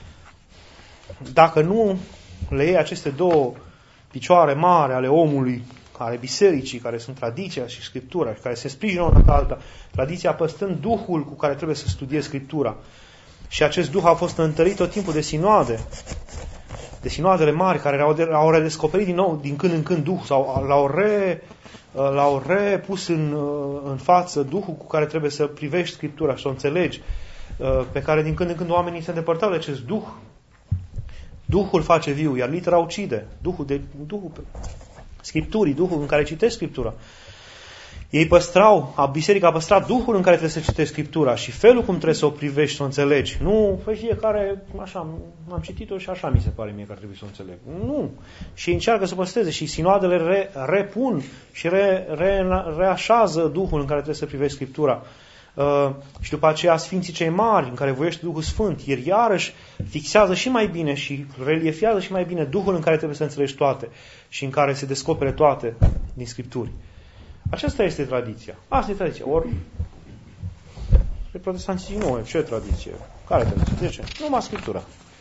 dacă nu le iei aceste două picioare mari ale omului, ale bisericii, care sunt tradiția și Scriptura, și care se sprijină una ca alta, tradiția păstrând Duhul cu care trebuie să studiezi Scriptura. Și acest Duh a fost întărit tot timpul de sinoade. de sinoadele mari care au, au redescoperit din nou, din când în când Duhul, sau l-au, re, l-au repus în, în față Duhul cu care trebuie să privești Scriptura și să o înțelegi, pe care din când în când oamenii se îndepărtau de acest Duh. Duhul face viu, iar litera ucide. Duhul, de, Duhul Scripturii, Duhul în care citești Scriptura. Ei păstrau, a biserica a păstrat Duhul în care trebuie să citești Scriptura și felul cum trebuie să o privești, să o înțelegi. Nu, păi fiecare, așa, am citit-o și așa mi se pare mie că ar trebui să o înțeleg. Nu. Și încearcă să păstreze și sinoadele re, repun și re, re, reașează Duhul în care trebuie să privești Scriptura. Uh, și după aceea Sfinții cei mari, în care voiește Duhul Sfânt, el iarăși fixează și mai bine și reliefiază și mai bine Duhul în care trebuie să înțelegi toate și în care se descopere toate din Scripturi. Aceasta este tradiția. Asta e tradiția. Ori protestanții nu, ce tradiție? Care tradiție? De ce? Numai Scriptura.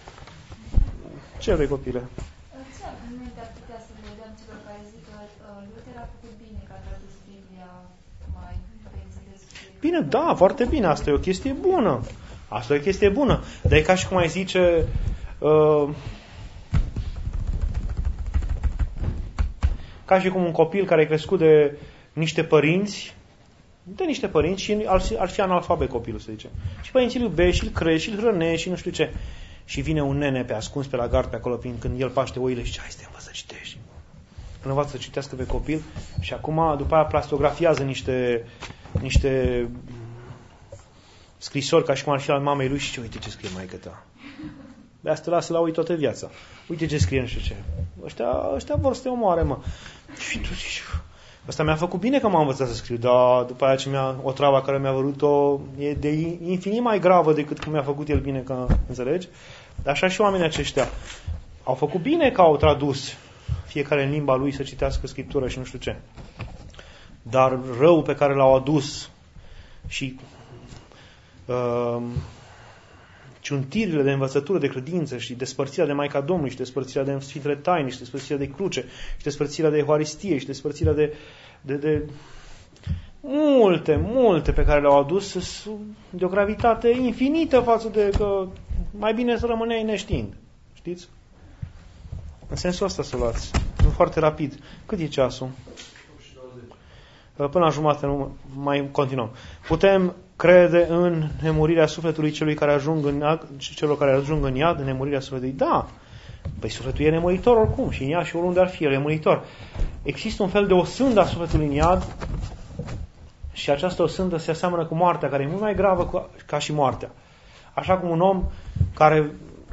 Ce vrei, copile? Ce argumente ar putea să le dăm celor care zic că Luther a făcut bine că a tradus Biblia mai pe înțeles? Bine, da, foarte bine. Asta e o chestie bună. Asta e o chestie bună. Dar e ca și cum ai zice... Uh, ca și cum un copil care e crescut de niște părinți, de niște părinți și ar fi, ar fi analfabet copilul, să zicem. Și părinții îl iubești, și îl crești, și îl hrănești și nu știu ce. Și vine un nene pe ascuns pe la gard pe acolo, când el paște oile și zice, hai să te învăț să citești. Când învață să citească pe copil și acum după aia plastografiază niște, niște scrisori ca și cum ar fi al mamei lui și ce, uite ce scrie maică ta. De asta lasă la oi toată viața. Uite ce scrie, nu știu ce. Ăștia, ăștia vor să te omoare, mă. Și tu zici, ăsta mi-a făcut bine că m-a învățat să scriu, dar după aia ce mi-a, o travă care mi-a vărut-o e de infinit mai gravă decât cum mi-a făcut el bine, că înțelegi? Dar așa și oamenii aceștia au făcut bine că au tradus fiecare în limba lui să citească Scriptura și nu știu ce. Dar răul pe care l-au adus și uh, ciuntirile de învățătură, de credință și despărțirea de Maica Domnului și despărțirea de Sfintele Taine și despărțirea de cruce și despărțirea de Euharistie și despărțirea de, de, de multe, multe pe care le-au adus de o gravitate infinită față de că mai bine să rămâneai neștiind. Știți? În sensul ăsta să luați. Nu foarte rapid. Cât e ceasul? Până la jumătate, nu mai continuăm. Putem crede în nemurirea sufletului celui care ajung în iad, celor care ajung în iad, în nemurirea sufletului? Da. Păi sufletul e nemuritor oricum și în iad și oriunde ar fi, e nemuritor. Există un fel de osândă a sufletului în iad și această osândă se aseamănă cu moartea, care e mult mai gravă ca și moartea. Așa cum un om care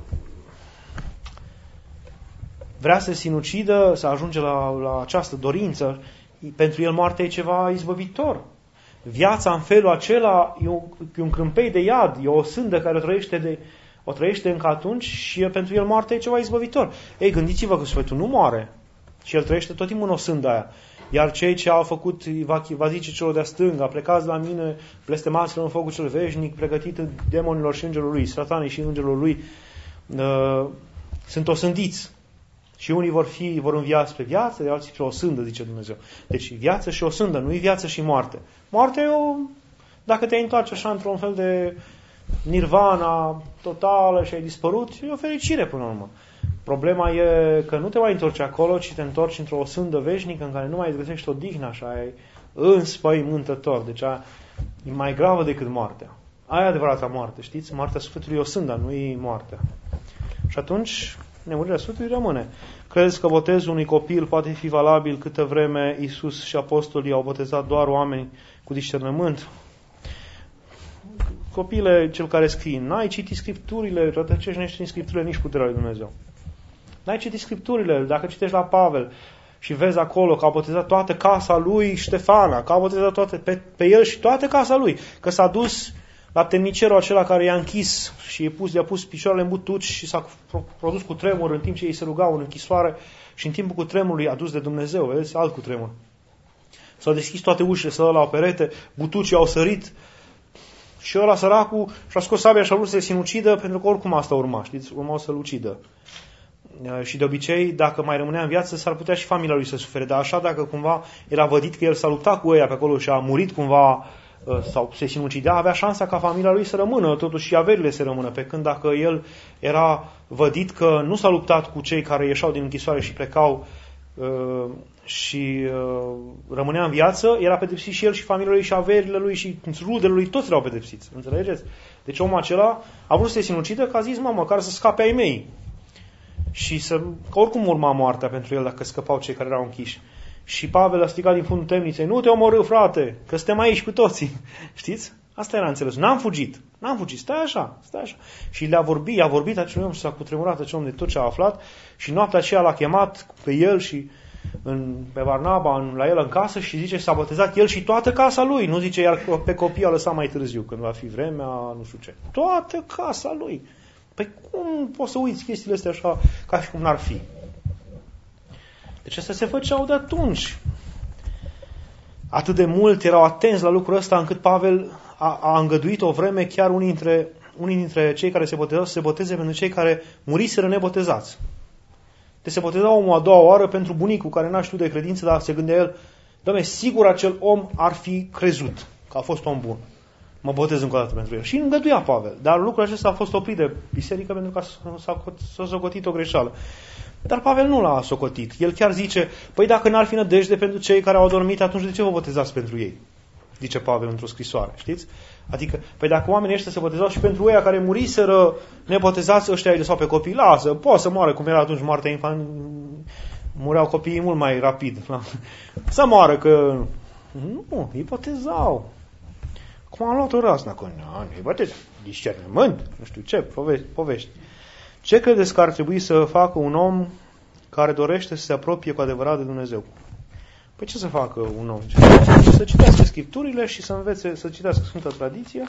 vrea să se sinucidă, să ajunge la, la această dorință, pentru el moartea e ceva izbăvitor. Viața în felul acela e un, e un crâmpei de iad, e o sândă care o trăiește, de, o trăiește încă atunci și pentru el moartea e ceva izbăvitor. Ei, gândiți-vă că sufletul nu moare și el trăiește tot timpul în o sândă aia. Iar cei ce au făcut, va, va zice celor de-a stânga, plecați la mine, blestemați-l în focul cel veșnic, pregătit demonilor și îngerul lui, satanei și îngerul lui, uh, sunt osândiți. Și unii vor fi, vor învia spre viață, de alții spre o sândă, zice Dumnezeu. Deci viață și o sândă, nu e viață și moarte. Moartea e o, dacă te întoarci așa într-un fel de nirvana totală și ai dispărut, e o fericire până la urmă. Problema e că nu te mai întorci acolo, ci te întorci într-o sândă veșnică în care nu mai găsești o dihnă, așa, e înspăimântător. Deci aia e mai gravă decât moartea. Aia e adevărata moarte, știți? Moartea sufletului e o sândă, nu e moartea. Și atunci nemurirea sufletului rămâne. Credeți că botezul unui copil poate fi valabil câtă vreme Iisus și apostolii au botezat doar oameni cu discernământ? Copile, cel care scrie, n-ai citit Scripturile, rătăcești nești în Scripturile nici puterea lui Dumnezeu. N-ai citit Scripturile, dacă citești la Pavel și vezi acolo că a botezat toată casa lui Ștefana, că a botezat toate, pe, pe el și toată casa lui, că s-a dus la temnicerul acela care i-a închis și i-a pus, i-a pus picioarele în butuci și s-a produs cu tremur în timp ce ei se rugau în închisoare și în timpul cu tremurului adus de Dumnezeu, vedeți, alt cu tremur. S-au deschis toate ușile, s-au dat la o perete, butucii au sărit și ăla săracul și-a scos sabia și a vrut să se sinucidă pentru că oricum asta urma, știți, urmau să-l ucidă. Și de obicei, dacă mai rămânea în viață, s-ar putea și familia lui să sufere, dar așa dacă cumva era vădit că el s-a luptat cu ăia pe acolo și a murit cumva sau se sinucidea, avea șansa ca familia lui să rămână, totuși și averile să rămână, pe când dacă el era vădit că nu s-a luptat cu cei care ieșau din închisoare și plecau și rămânea în viață, era pedepsit și el și familia lui și averile lui și rudele lui, toți erau pedepsiți, înțelegeți? Deci omul acela a vrut să se sinucidă, că a zis, mă, măcar să scape ai mei. Și să, că oricum urma moartea pentru el dacă scăpau cei care erau închiși. Și Pavel a strigat din fundul temniței, nu te omorâ, frate, că suntem aici cu toții. Știți? Asta era înțelesul. N-am fugit. N-am fugit. Stai așa, stai așa. Și le-a vorbit, i-a vorbit acel om și s-a cutremurat acel om de tot ce a aflat și noaptea aceea l-a chemat pe el și în, pe Barnaba în, la el în casă și zice s-a botezat el și toată casa lui. Nu zice, iar pe copii a lăsat mai târziu, când va fi vremea, nu știu ce. Toată casa lui. Păi cum poți să uiți chestiile astea așa ca și cum n-ar fi? Deci astea se făceau de atunci. Atât de mult erau atenți la lucrul ăsta încât Pavel a, a îngăduit o vreme chiar unii dintre, unii dintre cei care se botezau să se boteze pentru cei care muriseră nebotezați. Deci se boteza omul a doua oară pentru bunicul care n-a știut de credință, dar se gândea el, Doamne, sigur acel om ar fi crezut că a fost om bun. Mă botez încă o dată pentru el. Și îngăduia Pavel. Dar lucrul acesta a fost oprit de biserică pentru că s-a socotit o greșeală. Dar Pavel nu l-a socotit. El chiar zice, păi dacă n-ar fi nădejde pentru cei care au adormit, atunci de ce vă botezați pentru ei? Zice Pavel într-o scrisoare, știți? Adică, păi dacă oamenii ăștia se botezau și pentru ei care muriseră nebotezați, ăștia îi lăsau pe copii, lasă, poate să moară, cum era atunci moartea infant, mureau copiii mult mai rapid. Să moară, că nu, îi botezau. Cum am luat o razna, că nu, îi botezau, discernământ, nu știu ce, povești, povești. Ce credeți că ar trebui să facă un om care dorește să se apropie cu adevărat de Dumnezeu? Păi ce să facă un om? Să citească Scripturile și să învețe, să citească Sfânta Tradiție.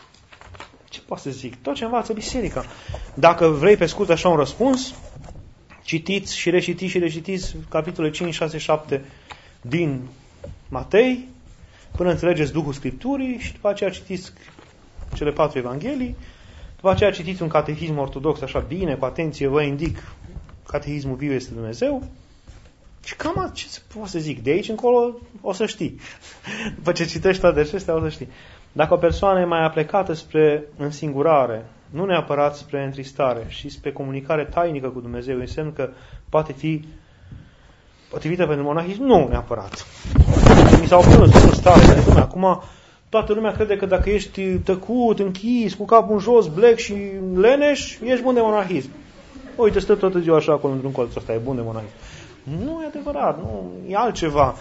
Ce poate să zic? Tot ce învață biserica. Dacă vrei pe scurt așa un răspuns, citiți și recitiți și recitiți capitolele cinci, șase, șapte din Matei, până înțelegeți Duhul Scripturii și după aceea citiți cele patru Evanghelii. După aceea citiți un catehism ortodox așa bine, cu atenție, vă indic catehismul viu este Dumnezeu. Și cam ce pot să zic, de aici încolo o să știi. După ce citești toate acestea, o să știi. Dacă o persoană e mai aplecată spre însingurare, nu neapărat spre întristare, și spre comunicare tainică cu Dumnezeu, înseamnă că poate fi potrivită pentru monahism? Nu neapărat. Mi s-au plâns în stare de lumea. Acum toată lumea crede că dacă ești tăcut, închis, cu capul în jos, blec și leneș, ești bun de monahism. Uite, stă toată ziua așa acolo într-un colț ăsta, e bun de monahism. Nu e adevărat, nu, e altceva.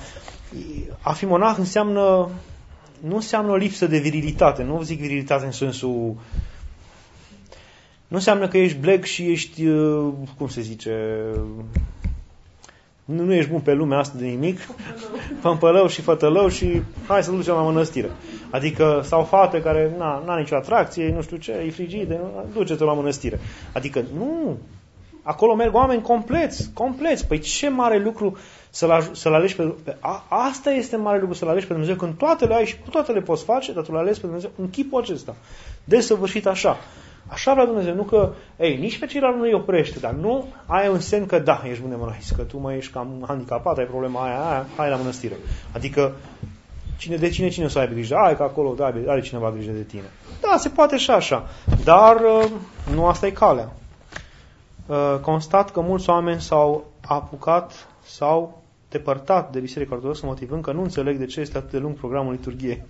A fi monah înseamnă, nu înseamnă o lipsă de virilitate, nu zic virilitate în sensul, nu înseamnă că ești blec și ești, cum se zice, nu, nu ești bun pe lumea asta de nimic, pămpălău și fătălău și hai să ducem la mănăstire. Adică, sau fate care na, n-a nicio atracție, nu știu ce, e frigide, duceți-o la mănăstire. Adică, nu, acolo merg oameni compleți, compleți. Păi ce mare lucru să-l, să-l alegi pe, pe a, asta este mare lucru să-l alegi pe Dumnezeu, când toate le ai și cu toate le poți face, dar tu le alegi pe Dumnezeu în chipul acesta. Desăvârșit așa. Așa vrea Dumnezeu, nu că, ei, nici pe ceilalți nu îi oprește, dar nu ai un semn că da, ești bun de monahist, că tu mai ești cam handicapat, ai problema aia, aia, hai la mănăstire. Adică, cine, de cine cine să aibă grijă? Ai că acolo da, are cineva grijă de tine. Da, se poate și așa, dar nu asta e calea. Constat că mulți oameni s-au apucat, s-au depărtat de Biserica Ortodoxă, motivând că nu înțeleg de ce este atât de lung programul liturgiei.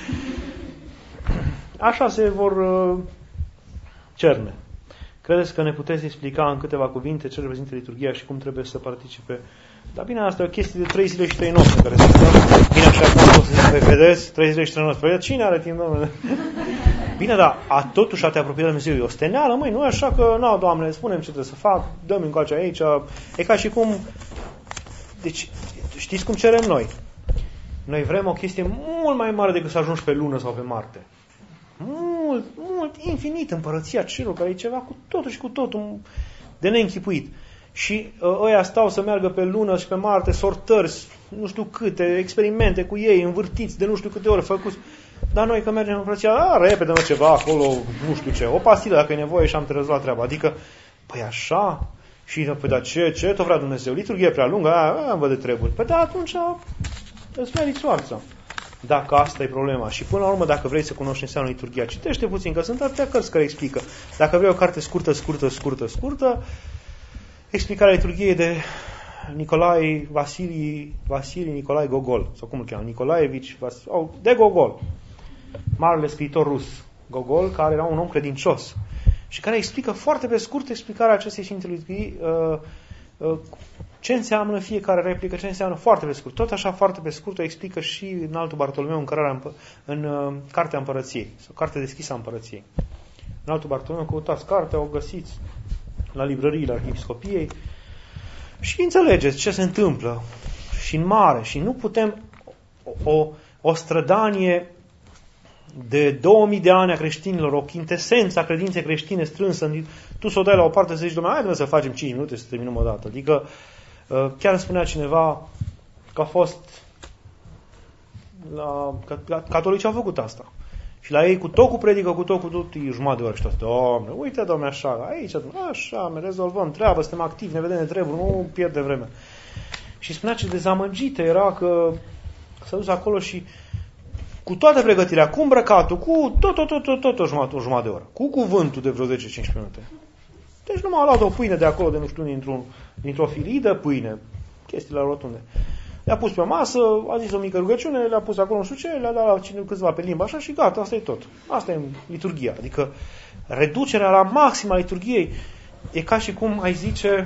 Așa se vor cerne. Credeți că ne puteți explica în câteva cuvinte ce reprezintă liturgia și cum trebuie să participe? Dar bine, asta e o chestie de trei zile și trei nopți care se întâmplă. Bine, așa cum o să zic, vedeți, trei zile și trei nopți. Păi cine are timp, Doamne? Bine, dar a, totuși a te apropia de Dumnezeu. E o steneală, măi, nu e așa că, na, Doamne, spunem ce trebuie să fac, dă-mi încoace aici. E ca și cum, deci, știți cum cerem noi? Noi vrem o chestie mult mai mare decât să ajungi pe lună sau pe Marte. Mult, mult, infinit, împărăția cerului, care e ceva cu totul și cu totul de neînchipuit. Și uh, ăia stau să meargă pe lună și pe Marte, sortări, nu știu câte, experimente cu ei, învârtiți de nu știu câte ori făcuți. Dar noi că mergem în împărăția, a, repede, mă, ceva acolo, nu știu ce, o pastilă dacă e nevoie și am rezolvat treaba. Adică, păi așa, și păi da, ce, ce, tot vrea Dumnezeu, liturghie prea lungă, aia, aia îmi văd de treburi. Păi da, atunci îți meriți soarța. dacă asta e problema. Și până la urmă, dacă vrei să cunoști ce înseamnă liturghia, citește puțin, că sunt atâtea cărți care explică. Dacă vrei o carte scurtă, scurtă, scurtă, scurtă, explicarea liturghiei de Nicolae Vasilii, Vasilii Nicolae Gogol, sau cum îl cheamă, Nicolaevici, Vas- de Gogol, marele scriitor rus, Gogol, care era un om credincios și care explică foarte pe scurt explicarea acestei Sfinte Liturghii, uh, uh, ce înseamnă fiecare replică, ce înseamnă foarte pe scurt. Tot așa foarte pe scurt o explică și în altul Bartolomeu în, cărarea, în uh, Cartea Împărăției, sau Cartea deschisă a Împărăției. În altul Bartolomeu, căutați cartea, o găsiți la librăriile Arhiepiscopiei și înțelegeți ce se întâmplă și în mare. Și nu putem o, o strădanie de două mii de ani a creștinilor, o chintesență a credinței creștine strânsă, tu să o dai la o parte să zici, Doamne, hai să facem cinci minute să terminăm o dată. Adică chiar îmi spunea cineva că a fost la, că catolicii au făcut asta. Și la ei cu tot cu predică, cu tot cu tot, e jumătate de oră și tot. Doamne, uite, Doamne, așa, aici, așa, rezolvăm treaba, suntem activi, ne vedem de treburi, nu pierde vreme. Și spunea ce dezamăgită era că s-a dus acolo și cu toată pregătirea, cu îmbrăcatul, cu tot, tot, tot, tot, tot o jumătate, o jumătate de oră, cu cuvântul de vreo zece cincisprezece minute. Deci nu m-a luat o pâine de acolo, de nu știu, dintr-un, dintr-o firidă, pâine, chestiile rotunde. Le-a pus pe masă, a zis o mică rugăciune, le-a pus acolo nu știu ce, le-a dat la cine câțiva pe limba așa și gata, asta e tot. Asta e liturghia. Adică reducerea la maximă a liturghiei e ca și cum ai zice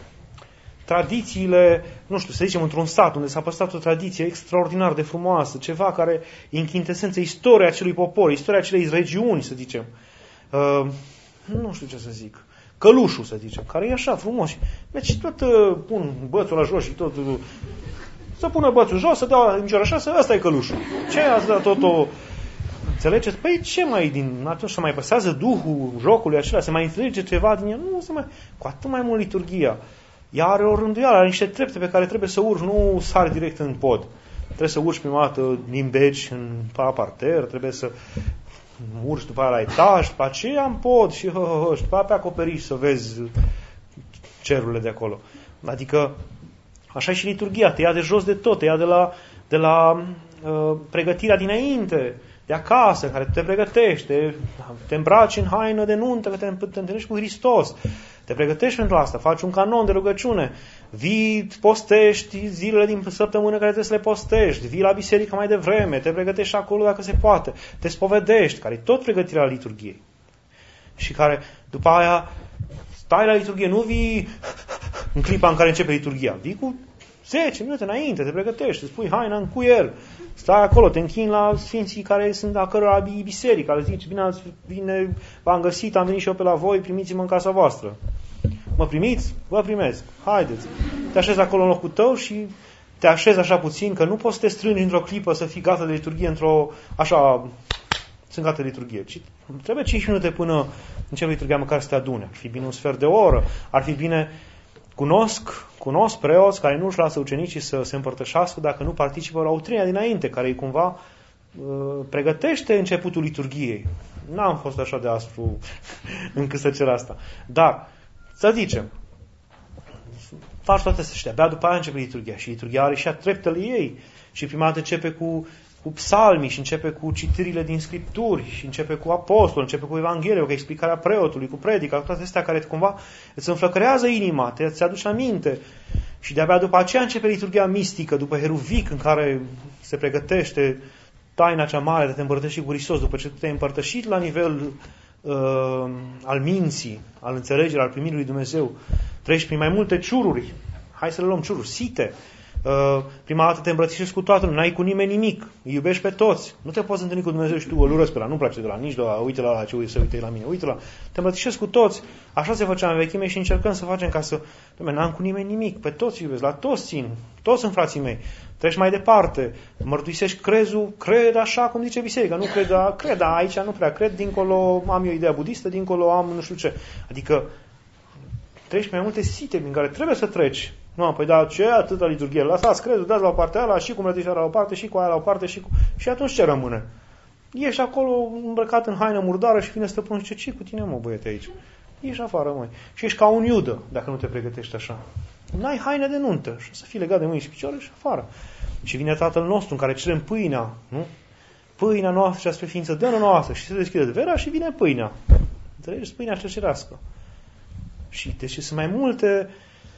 tradițiile, nu știu, să zicem într-un sat unde s-a păstrat o tradiție extraordinar de frumoasă, ceva care e în chintesență istoria acelui popor, istoria acelei regiuni, să zicem. Uh, nu știu ce să zic. Călușul, să zicem, care e așa frumos. Deci tot uh, pun bățul la jos și tot... Uh, să pună bățul jos, să dea în așa, să ăsta e călușul. Ce ați dat tot o... Înțelegeți? Păi ce mai din... Atunci să mai păsează Duhul jocului acela, să mai înțelege ceva din el? Nu, să mai... Cu atât mai mult liturghia. Ea are o rânduială, are niște trepte pe care trebuie să urci, nu sari direct în pod. Trebuie să urci prima dată din beci în parter, trebuie să urci după aia la etaj, după aceea în pod și, hă, hă, hă, și după aia pe acoperiș să vezi cerurile de acolo. Adică așa e și liturghia, te ia de jos de tot, te ia de la, de la uh, pregătirea dinainte, de acasă, care te pregătește, te îmbraci în haină de nuntă, că te, te întâlnești cu Hristos, te pregătești pentru asta, faci un canon de rugăciune, vii, postești zilele din săptămână care trebuie să le postești, vii la biserică mai devreme, te pregătești acolo dacă se poate, te spovedești, care e tot pregătirea la liturghiei. Și care, după aia, stai la liturghie, nu vii în clipa în care începe liturghia, vii cu zece minute înainte, te pregătești, îți pui haina în cuier, stai acolo, te închini la sfinții care sunt a cărora biserică, le zici, bine, ați, bine, v-am găsit, am venit și eu pe la voi, primiți-mă în casa voastră. Mă primiți? Vă primesc. Haideți. Te așezi acolo în locul tău și te așezi așa puțin, că nu poți să te strângi într-o clipă să fii gata de liturghie, într-o, așa, sunt gata de liturghie. Ci trebuie cinci minute până începe liturghia, măcar să te adune. Ar fi bine un sfert de oră, ar fi bine... Cunosc, cunosc preoți care nu își lasă ucenicii să se împărtășească dacă nu participă la utrenia dinainte, care îi cumva uh, pregătește începutul liturghiei. N-am fost așa de aspru încât să cer asta. Dar, să zicem, faci toate astea, abia după aia începe liturghia și liturghia are și a treptele ei și prima dată începe cu, cu psalmii și începe cu citirile din Scripturi și începe cu apostol, începe cu Evanghelie, cu explicarea preotului, cu predica, cu toate astea care cumva îți înflăcărează inima, te ți aduce aminte și de-abia după aceea începe liturghia mistică, după Heruvic, în care se pregătește taina cea mare de a te împărtăși cu Hristos, după ce tu te-ai împărtășit la nivel uh, al minții, al înțelegerii, al primirii lui Dumnezeu, treci prin mai multe ciururi, hai să le luăm ciururi, site. Uh, prima dată te îmbrățișezi cu toată lumea, n-ai cu nimeni nimic, îi iubești pe toți. Nu te poți întâlni cu Dumnezeu și tu îl urăsc pe ăla, nu-mi place de la nici de la, uite la ce uite, să uite la mine, uite la, te îmbrățișezi cu toți. Așa se făcea în vechime și încercăm să facem ca să, Doamne, n-am cu nimeni nimic, pe toți iubesc, la toți țin, toți sunt frații mei. Treci mai departe, mărturisești crezul, cred așa cum zice biserica, nu cred, a, cred, a, aici nu prea cred, dincolo am eu ideea budistă, dincolo am nu știu ce. Adică treci mai multe site din care trebuie să treci. Nu, păi da, ce atâta liturghie? Lăsați crezul, dați la o parte ala, și cu mărturisirea la o parte, și cu aia la o parte, și cu... Și atunci ce rămâne? Ești acolo îmbrăcat în haină murdară și vine stăpânul și ce cu tine, mă, băiete, aici? Ești afară, măi. Și ești ca un iudă, dacă nu te pregătești așa. n-ai haine de nuntă și să fii legat de mâini și picioare și afară. Și vine Tatăl nostru în care cerem pâinea, nu? Pâinea noastră și spre ființă, dă-ne noastră și se deschide dvera și vine pâinea. Înțelegeți? Pâinea cercerească. Și deci sunt mai multe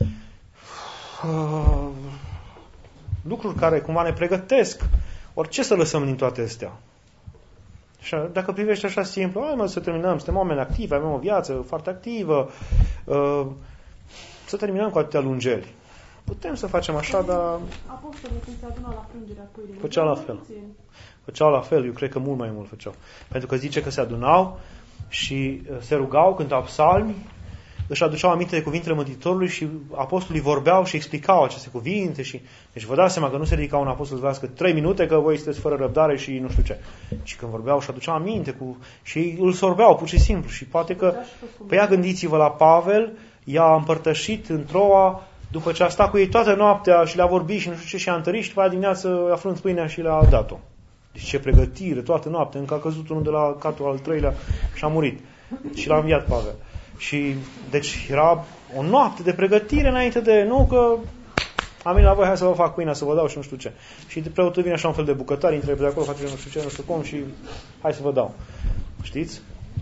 uh, lucruri care cumva ne pregătesc. Orice să lăsăm din toate astea. Și dacă privești așa simplu, hai mă să terminăm, suntem oameni activi, avem o viață foarte activă, uh, să terminăm cu atâtea lungeli. Putem să facem așa, dar... Apostolii când se adunau la frângerea pâinii. Făceau la fel. Făceau la fel, eu cred că mult mai mult făceau. Pentru că zice că se adunau și se rugau, cântau psalmi, își aduceau aminte de cuvintele Mântuitorului și apostolii vorbeau și explicau aceste cuvinte. Și... Deci vă dați seama că nu se ridica un apostol să vorbească trei minute că voi sunteți fără răbdare și nu știu ce. Și când vorbeau și aduceau aminte cu... și îl sorbeau pur și simplu. Și poate că... Păi ia gândiți-vă la Pavel, i-a împărtășit în Troa, după ce a stat cu ei toată noaptea și le-a vorbit și nu știu ce și a întărit și după aia dimineață a frânt pâinea și le-a dat-o. Deci ce pregătire, toată noaptea, încă a căzut unul de la catul al treilea și a murit. Și l-a înviat Pavel. Și deci era o noapte de pregătire înainte de, nu că am venit la voi, hai să vă fac pâinea, să vă dau și nu știu ce. Și de preotul vine așa un fel de bucătari, intră pe de acolo, face nu știu ce, nu știu cum și hai să vă dau. Știți?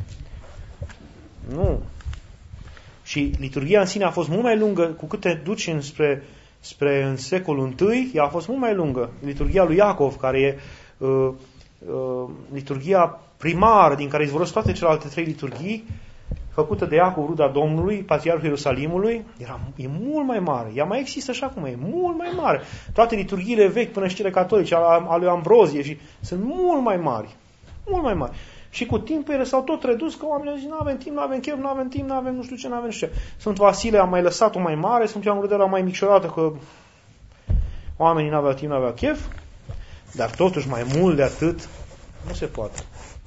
Nu. Și liturghia în sine a fost mult mai lungă, cu cât te duci înspre, spre în secolul întâi, ea a fost mult mai lungă. Liturghia lui Iacov, care e uh, uh, liturghia primară, din care izvorăsc toate celelalte trei liturghii, făcută de Iacov, ruda Domnului, patriarhul Ierusalimului, era, e mult mai mare. Ea mai există așa cum e, mult mai mare. Toate liturghiile vechi, până și cele catolice, ale lui Ambrozie, și sunt mult mai mari. Mult mai mari. Și cu timpul ele s-au tot redus, că oamenii zic, nu avem timp, nu avem chef, nu avem timp, nu avem nu știu ce, nu avem nu știu ce. Sunt Vasile a mai lăsat-o mai mare, sunt Ioan Gură mai micșorată, că oamenii nu aveau timp, nu aveau chef, dar totuși mai mult de atât nu se poate.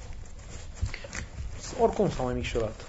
Oricum s-au mai micșorat.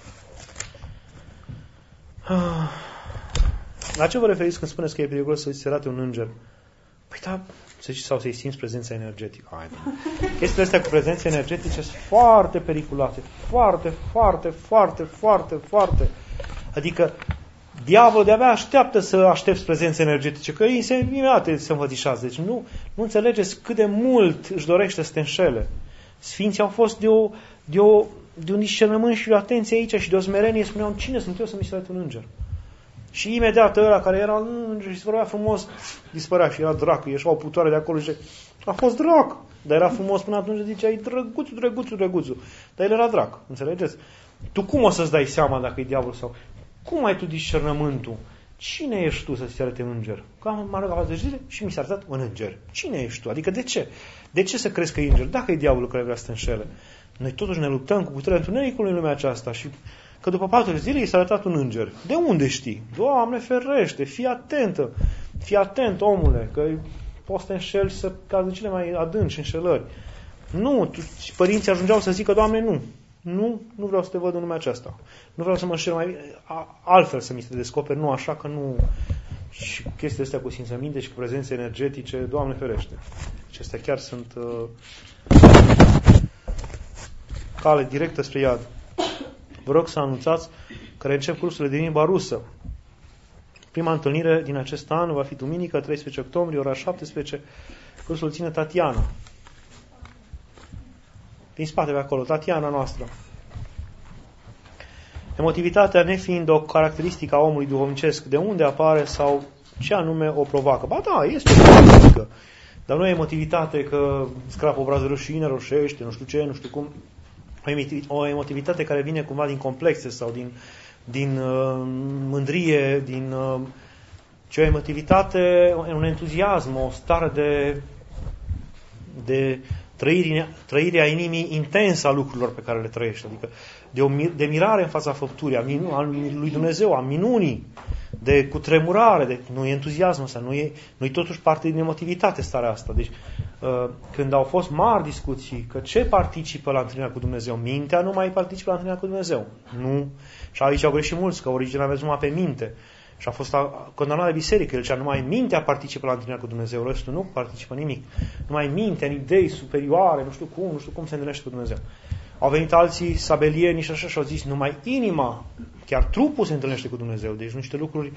La ce vă referiți când spuneți că e periculos să-ți se arate un înger? Păi da, să zici, sau să-i simți prezența energetică. Hai, chestiile astea cu prezențe energetice sunt foarte periculoase. Foarte, foarte, foarte, foarte, foarte. Adică diavolul de-abia așteaptă să aștepți prezențe energetice, că ei se imediat se învățișează. Deci nu, nu înțelegeți cât de mult își dorește să te înșele. Sfinții au fost de, o, de, o, de un discernământ și de o atenție aici și de o smerenie. Spuneau, cine sunt eu să mi se arate un înger? Și imediat ăla care era înger și se vorbea frumos, dispărea și era drac, ieșea o putoare de acolo și zice, a fost drac, dar era frumos până atunci, ziceai, drăguțul, drăguțul, drăguțul, dar el era drac, înțelegeți? Tu cum o să-ți dai seama dacă e diavol sau... Cum ai tu discernământul? Cine ești tu să-ți arate un înger? Că am arătat de zile și mi s-a arătat un înger. Cine ești tu? Adică de ce? De ce să crezi că e înger? Dacă e diavolul care vrea să te înșele. Noi totuși ne luptăm cu puterea întunericului în lumea aceasta și că după patru zile i s-a arătat un înger. De unde știi? Doamne ferește, fii atentă. Fii atent, omule, că poți să te înșeli și să cazi în cele mai adânci înșelări. Nu, tu, părinții ajungeau să zică, Doamne, nu. Nu, nu vreau să te văd în lumea aceasta. Nu vreau să mă înșel mai altfel să mi se descoperi, nu așa că nu... Și chestiile astea cu simțăminte și cu prezențe energetice, Doamne ferește. Acestea chiar sunt uh, cale directă spre iad. Vă rog să anunțați că reîncep cursurile de limba rusă. Prima întâlnire din acest an va fi duminică, treisprezece octombrie, ora șaptesprezece. Cursul ține Tatiana. Din spate pe acolo, Tatiana noastră. Emotivitatea nefiind o caracteristică a omului duhovnicesc, de unde apare sau ce anume o provoacă? Ba da, este o caracteristică. Dar nu e emotivitate că scrapă obrazul rușine, roșește, nu știu ce, nu știu cum. O emotivitate care vine cumva din complexe sau din, din uh, mândrie, din uh, ce o emotivitate, un entuziasm, o stare de, de trăire, trăirea inimii intensă a lucrurilor pe care le trăiești, adică de, o, de mirare în fața făpturii a, minu, a lui Dumnezeu, a minunii, de cutremurare, de, nu e entuziasmul ăsta, nu e, nu e totuși parte din emotivitate starea asta. Deci, uh, când au fost mari discuții că ce participă la întâlnirea cu Dumnezeu? Mintea nu mai participă la întâlnirea cu Dumnezeu. Nu. Și aici au greșit mulți, că originea aveți numai pe minte. Și a fost condamnat de biserică. El zicea, numai mintea participă la întâlnirea cu Dumnezeu, restul nu participă nimic. Numai mintea, în idei superioare, nu știu cum, nu știu cum se întâlnește cu Dumnezeu. Au venit alții sabelieni și așa și au zis, numai inima, chiar trupul se întâlnește cu Dumnezeu. Deci niște lucruri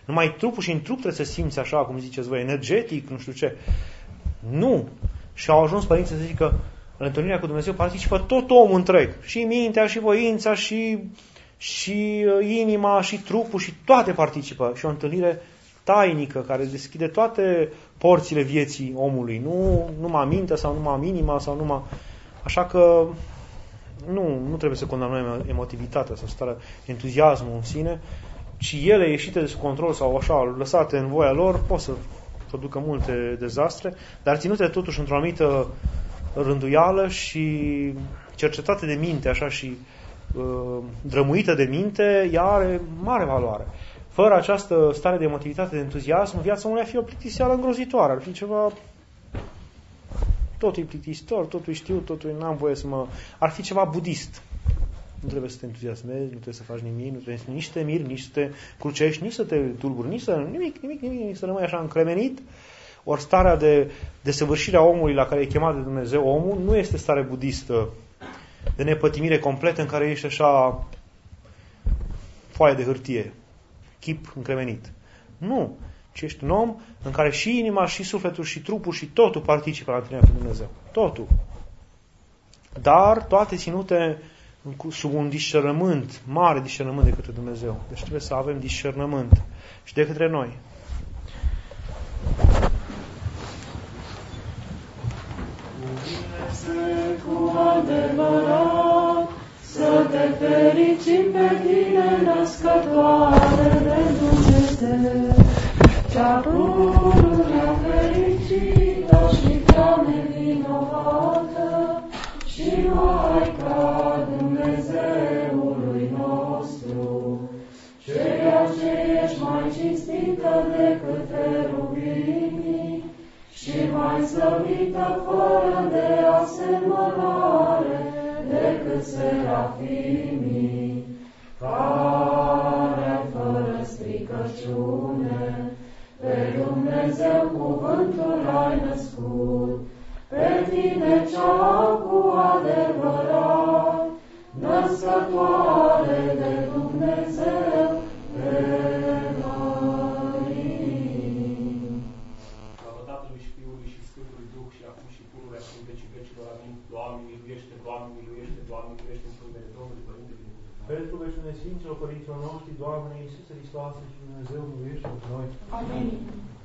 Numai trupul și în trup trebuie să simți așa, cum ziceți voi, energetic, nu știu ce. Nu. Și au ajuns părinții să zică, în întâlnirea cu Dumnezeu participă tot omul întreg. Și mintea, și voința, și, și inima, și trupul, și toate participă. Și o întâlnire tainică, care deschide toate porțile vieții omului. Nu numai mintea, sau numai inima, sau numai... Așa că nu, nu trebuie să condamnăm emotivitatea sau starea, entuziasmul în sine, ci ele ieșite de sub control sau așa, lăsate în voia lor, pot să producă multe dezastre, dar ținute totuși într-o anumită rânduială și cercetate de minte, așa, și uh, drămuită de minte, ea are mare valoare. Fără această stare de emotivitate, de entuziasm, viața omului ar fi o plictiseală îngrozitoare, ar fi ceva... Totul e plictisitor, totul e știu, totul e... N-am voie să mă... Ar fi ceva budist. Nu trebuie să te entuziasmezi, nu trebuie să faci nimic, nu trebuie să, nici să te miri, nici să te crucești, nici să te tulburi, nici să... Nimic, nimic, nimic, nimic, să rămâi așa încremenit. Ori starea de desăvârșire a omului la care e chemat de Dumnezeu omul nu este stare budistă de nepătimire completă în care ești așa foaie de hârtie, chip încremenit. Nu. Ci ești un om în care și inima, și sufletul, și trupul, și totul participă la întâlnirea cu Dumnezeu. Totul. Dar toate ținute sub un discernământ, mare discernământ de către Dumnezeu. Deci trebuie să avem discernământ. Și de către noi. Cu adevărat, să te fericim pe tine, născătoare de Dumnezeu, cea pururea fericită și prea nevinovată, și Maica Dumnezeului nostru, ceea ce ești mai cinstită decât cherubimii și mai slăvită fără de asemănare decât serafimii, care fără stricăciune pe Dumnezeu cuvântul ai născut, pe tine cea cu adevărat, născătoare de Dumnezeu pe Marie. Slavă Tatălui și Fiului și Sfântului Duh și acum și pururea și în vecii vecilor. Amin. Doamne miluiește, Doamne miluiește, Doamne miluiește în numele Domnului Părinte din Dumnezeu. Pentru rugăciunea Sfinților Părinților noștri, Doamne Iisuse Hristoase și Dumnezeu miluiește pe noi. Amin.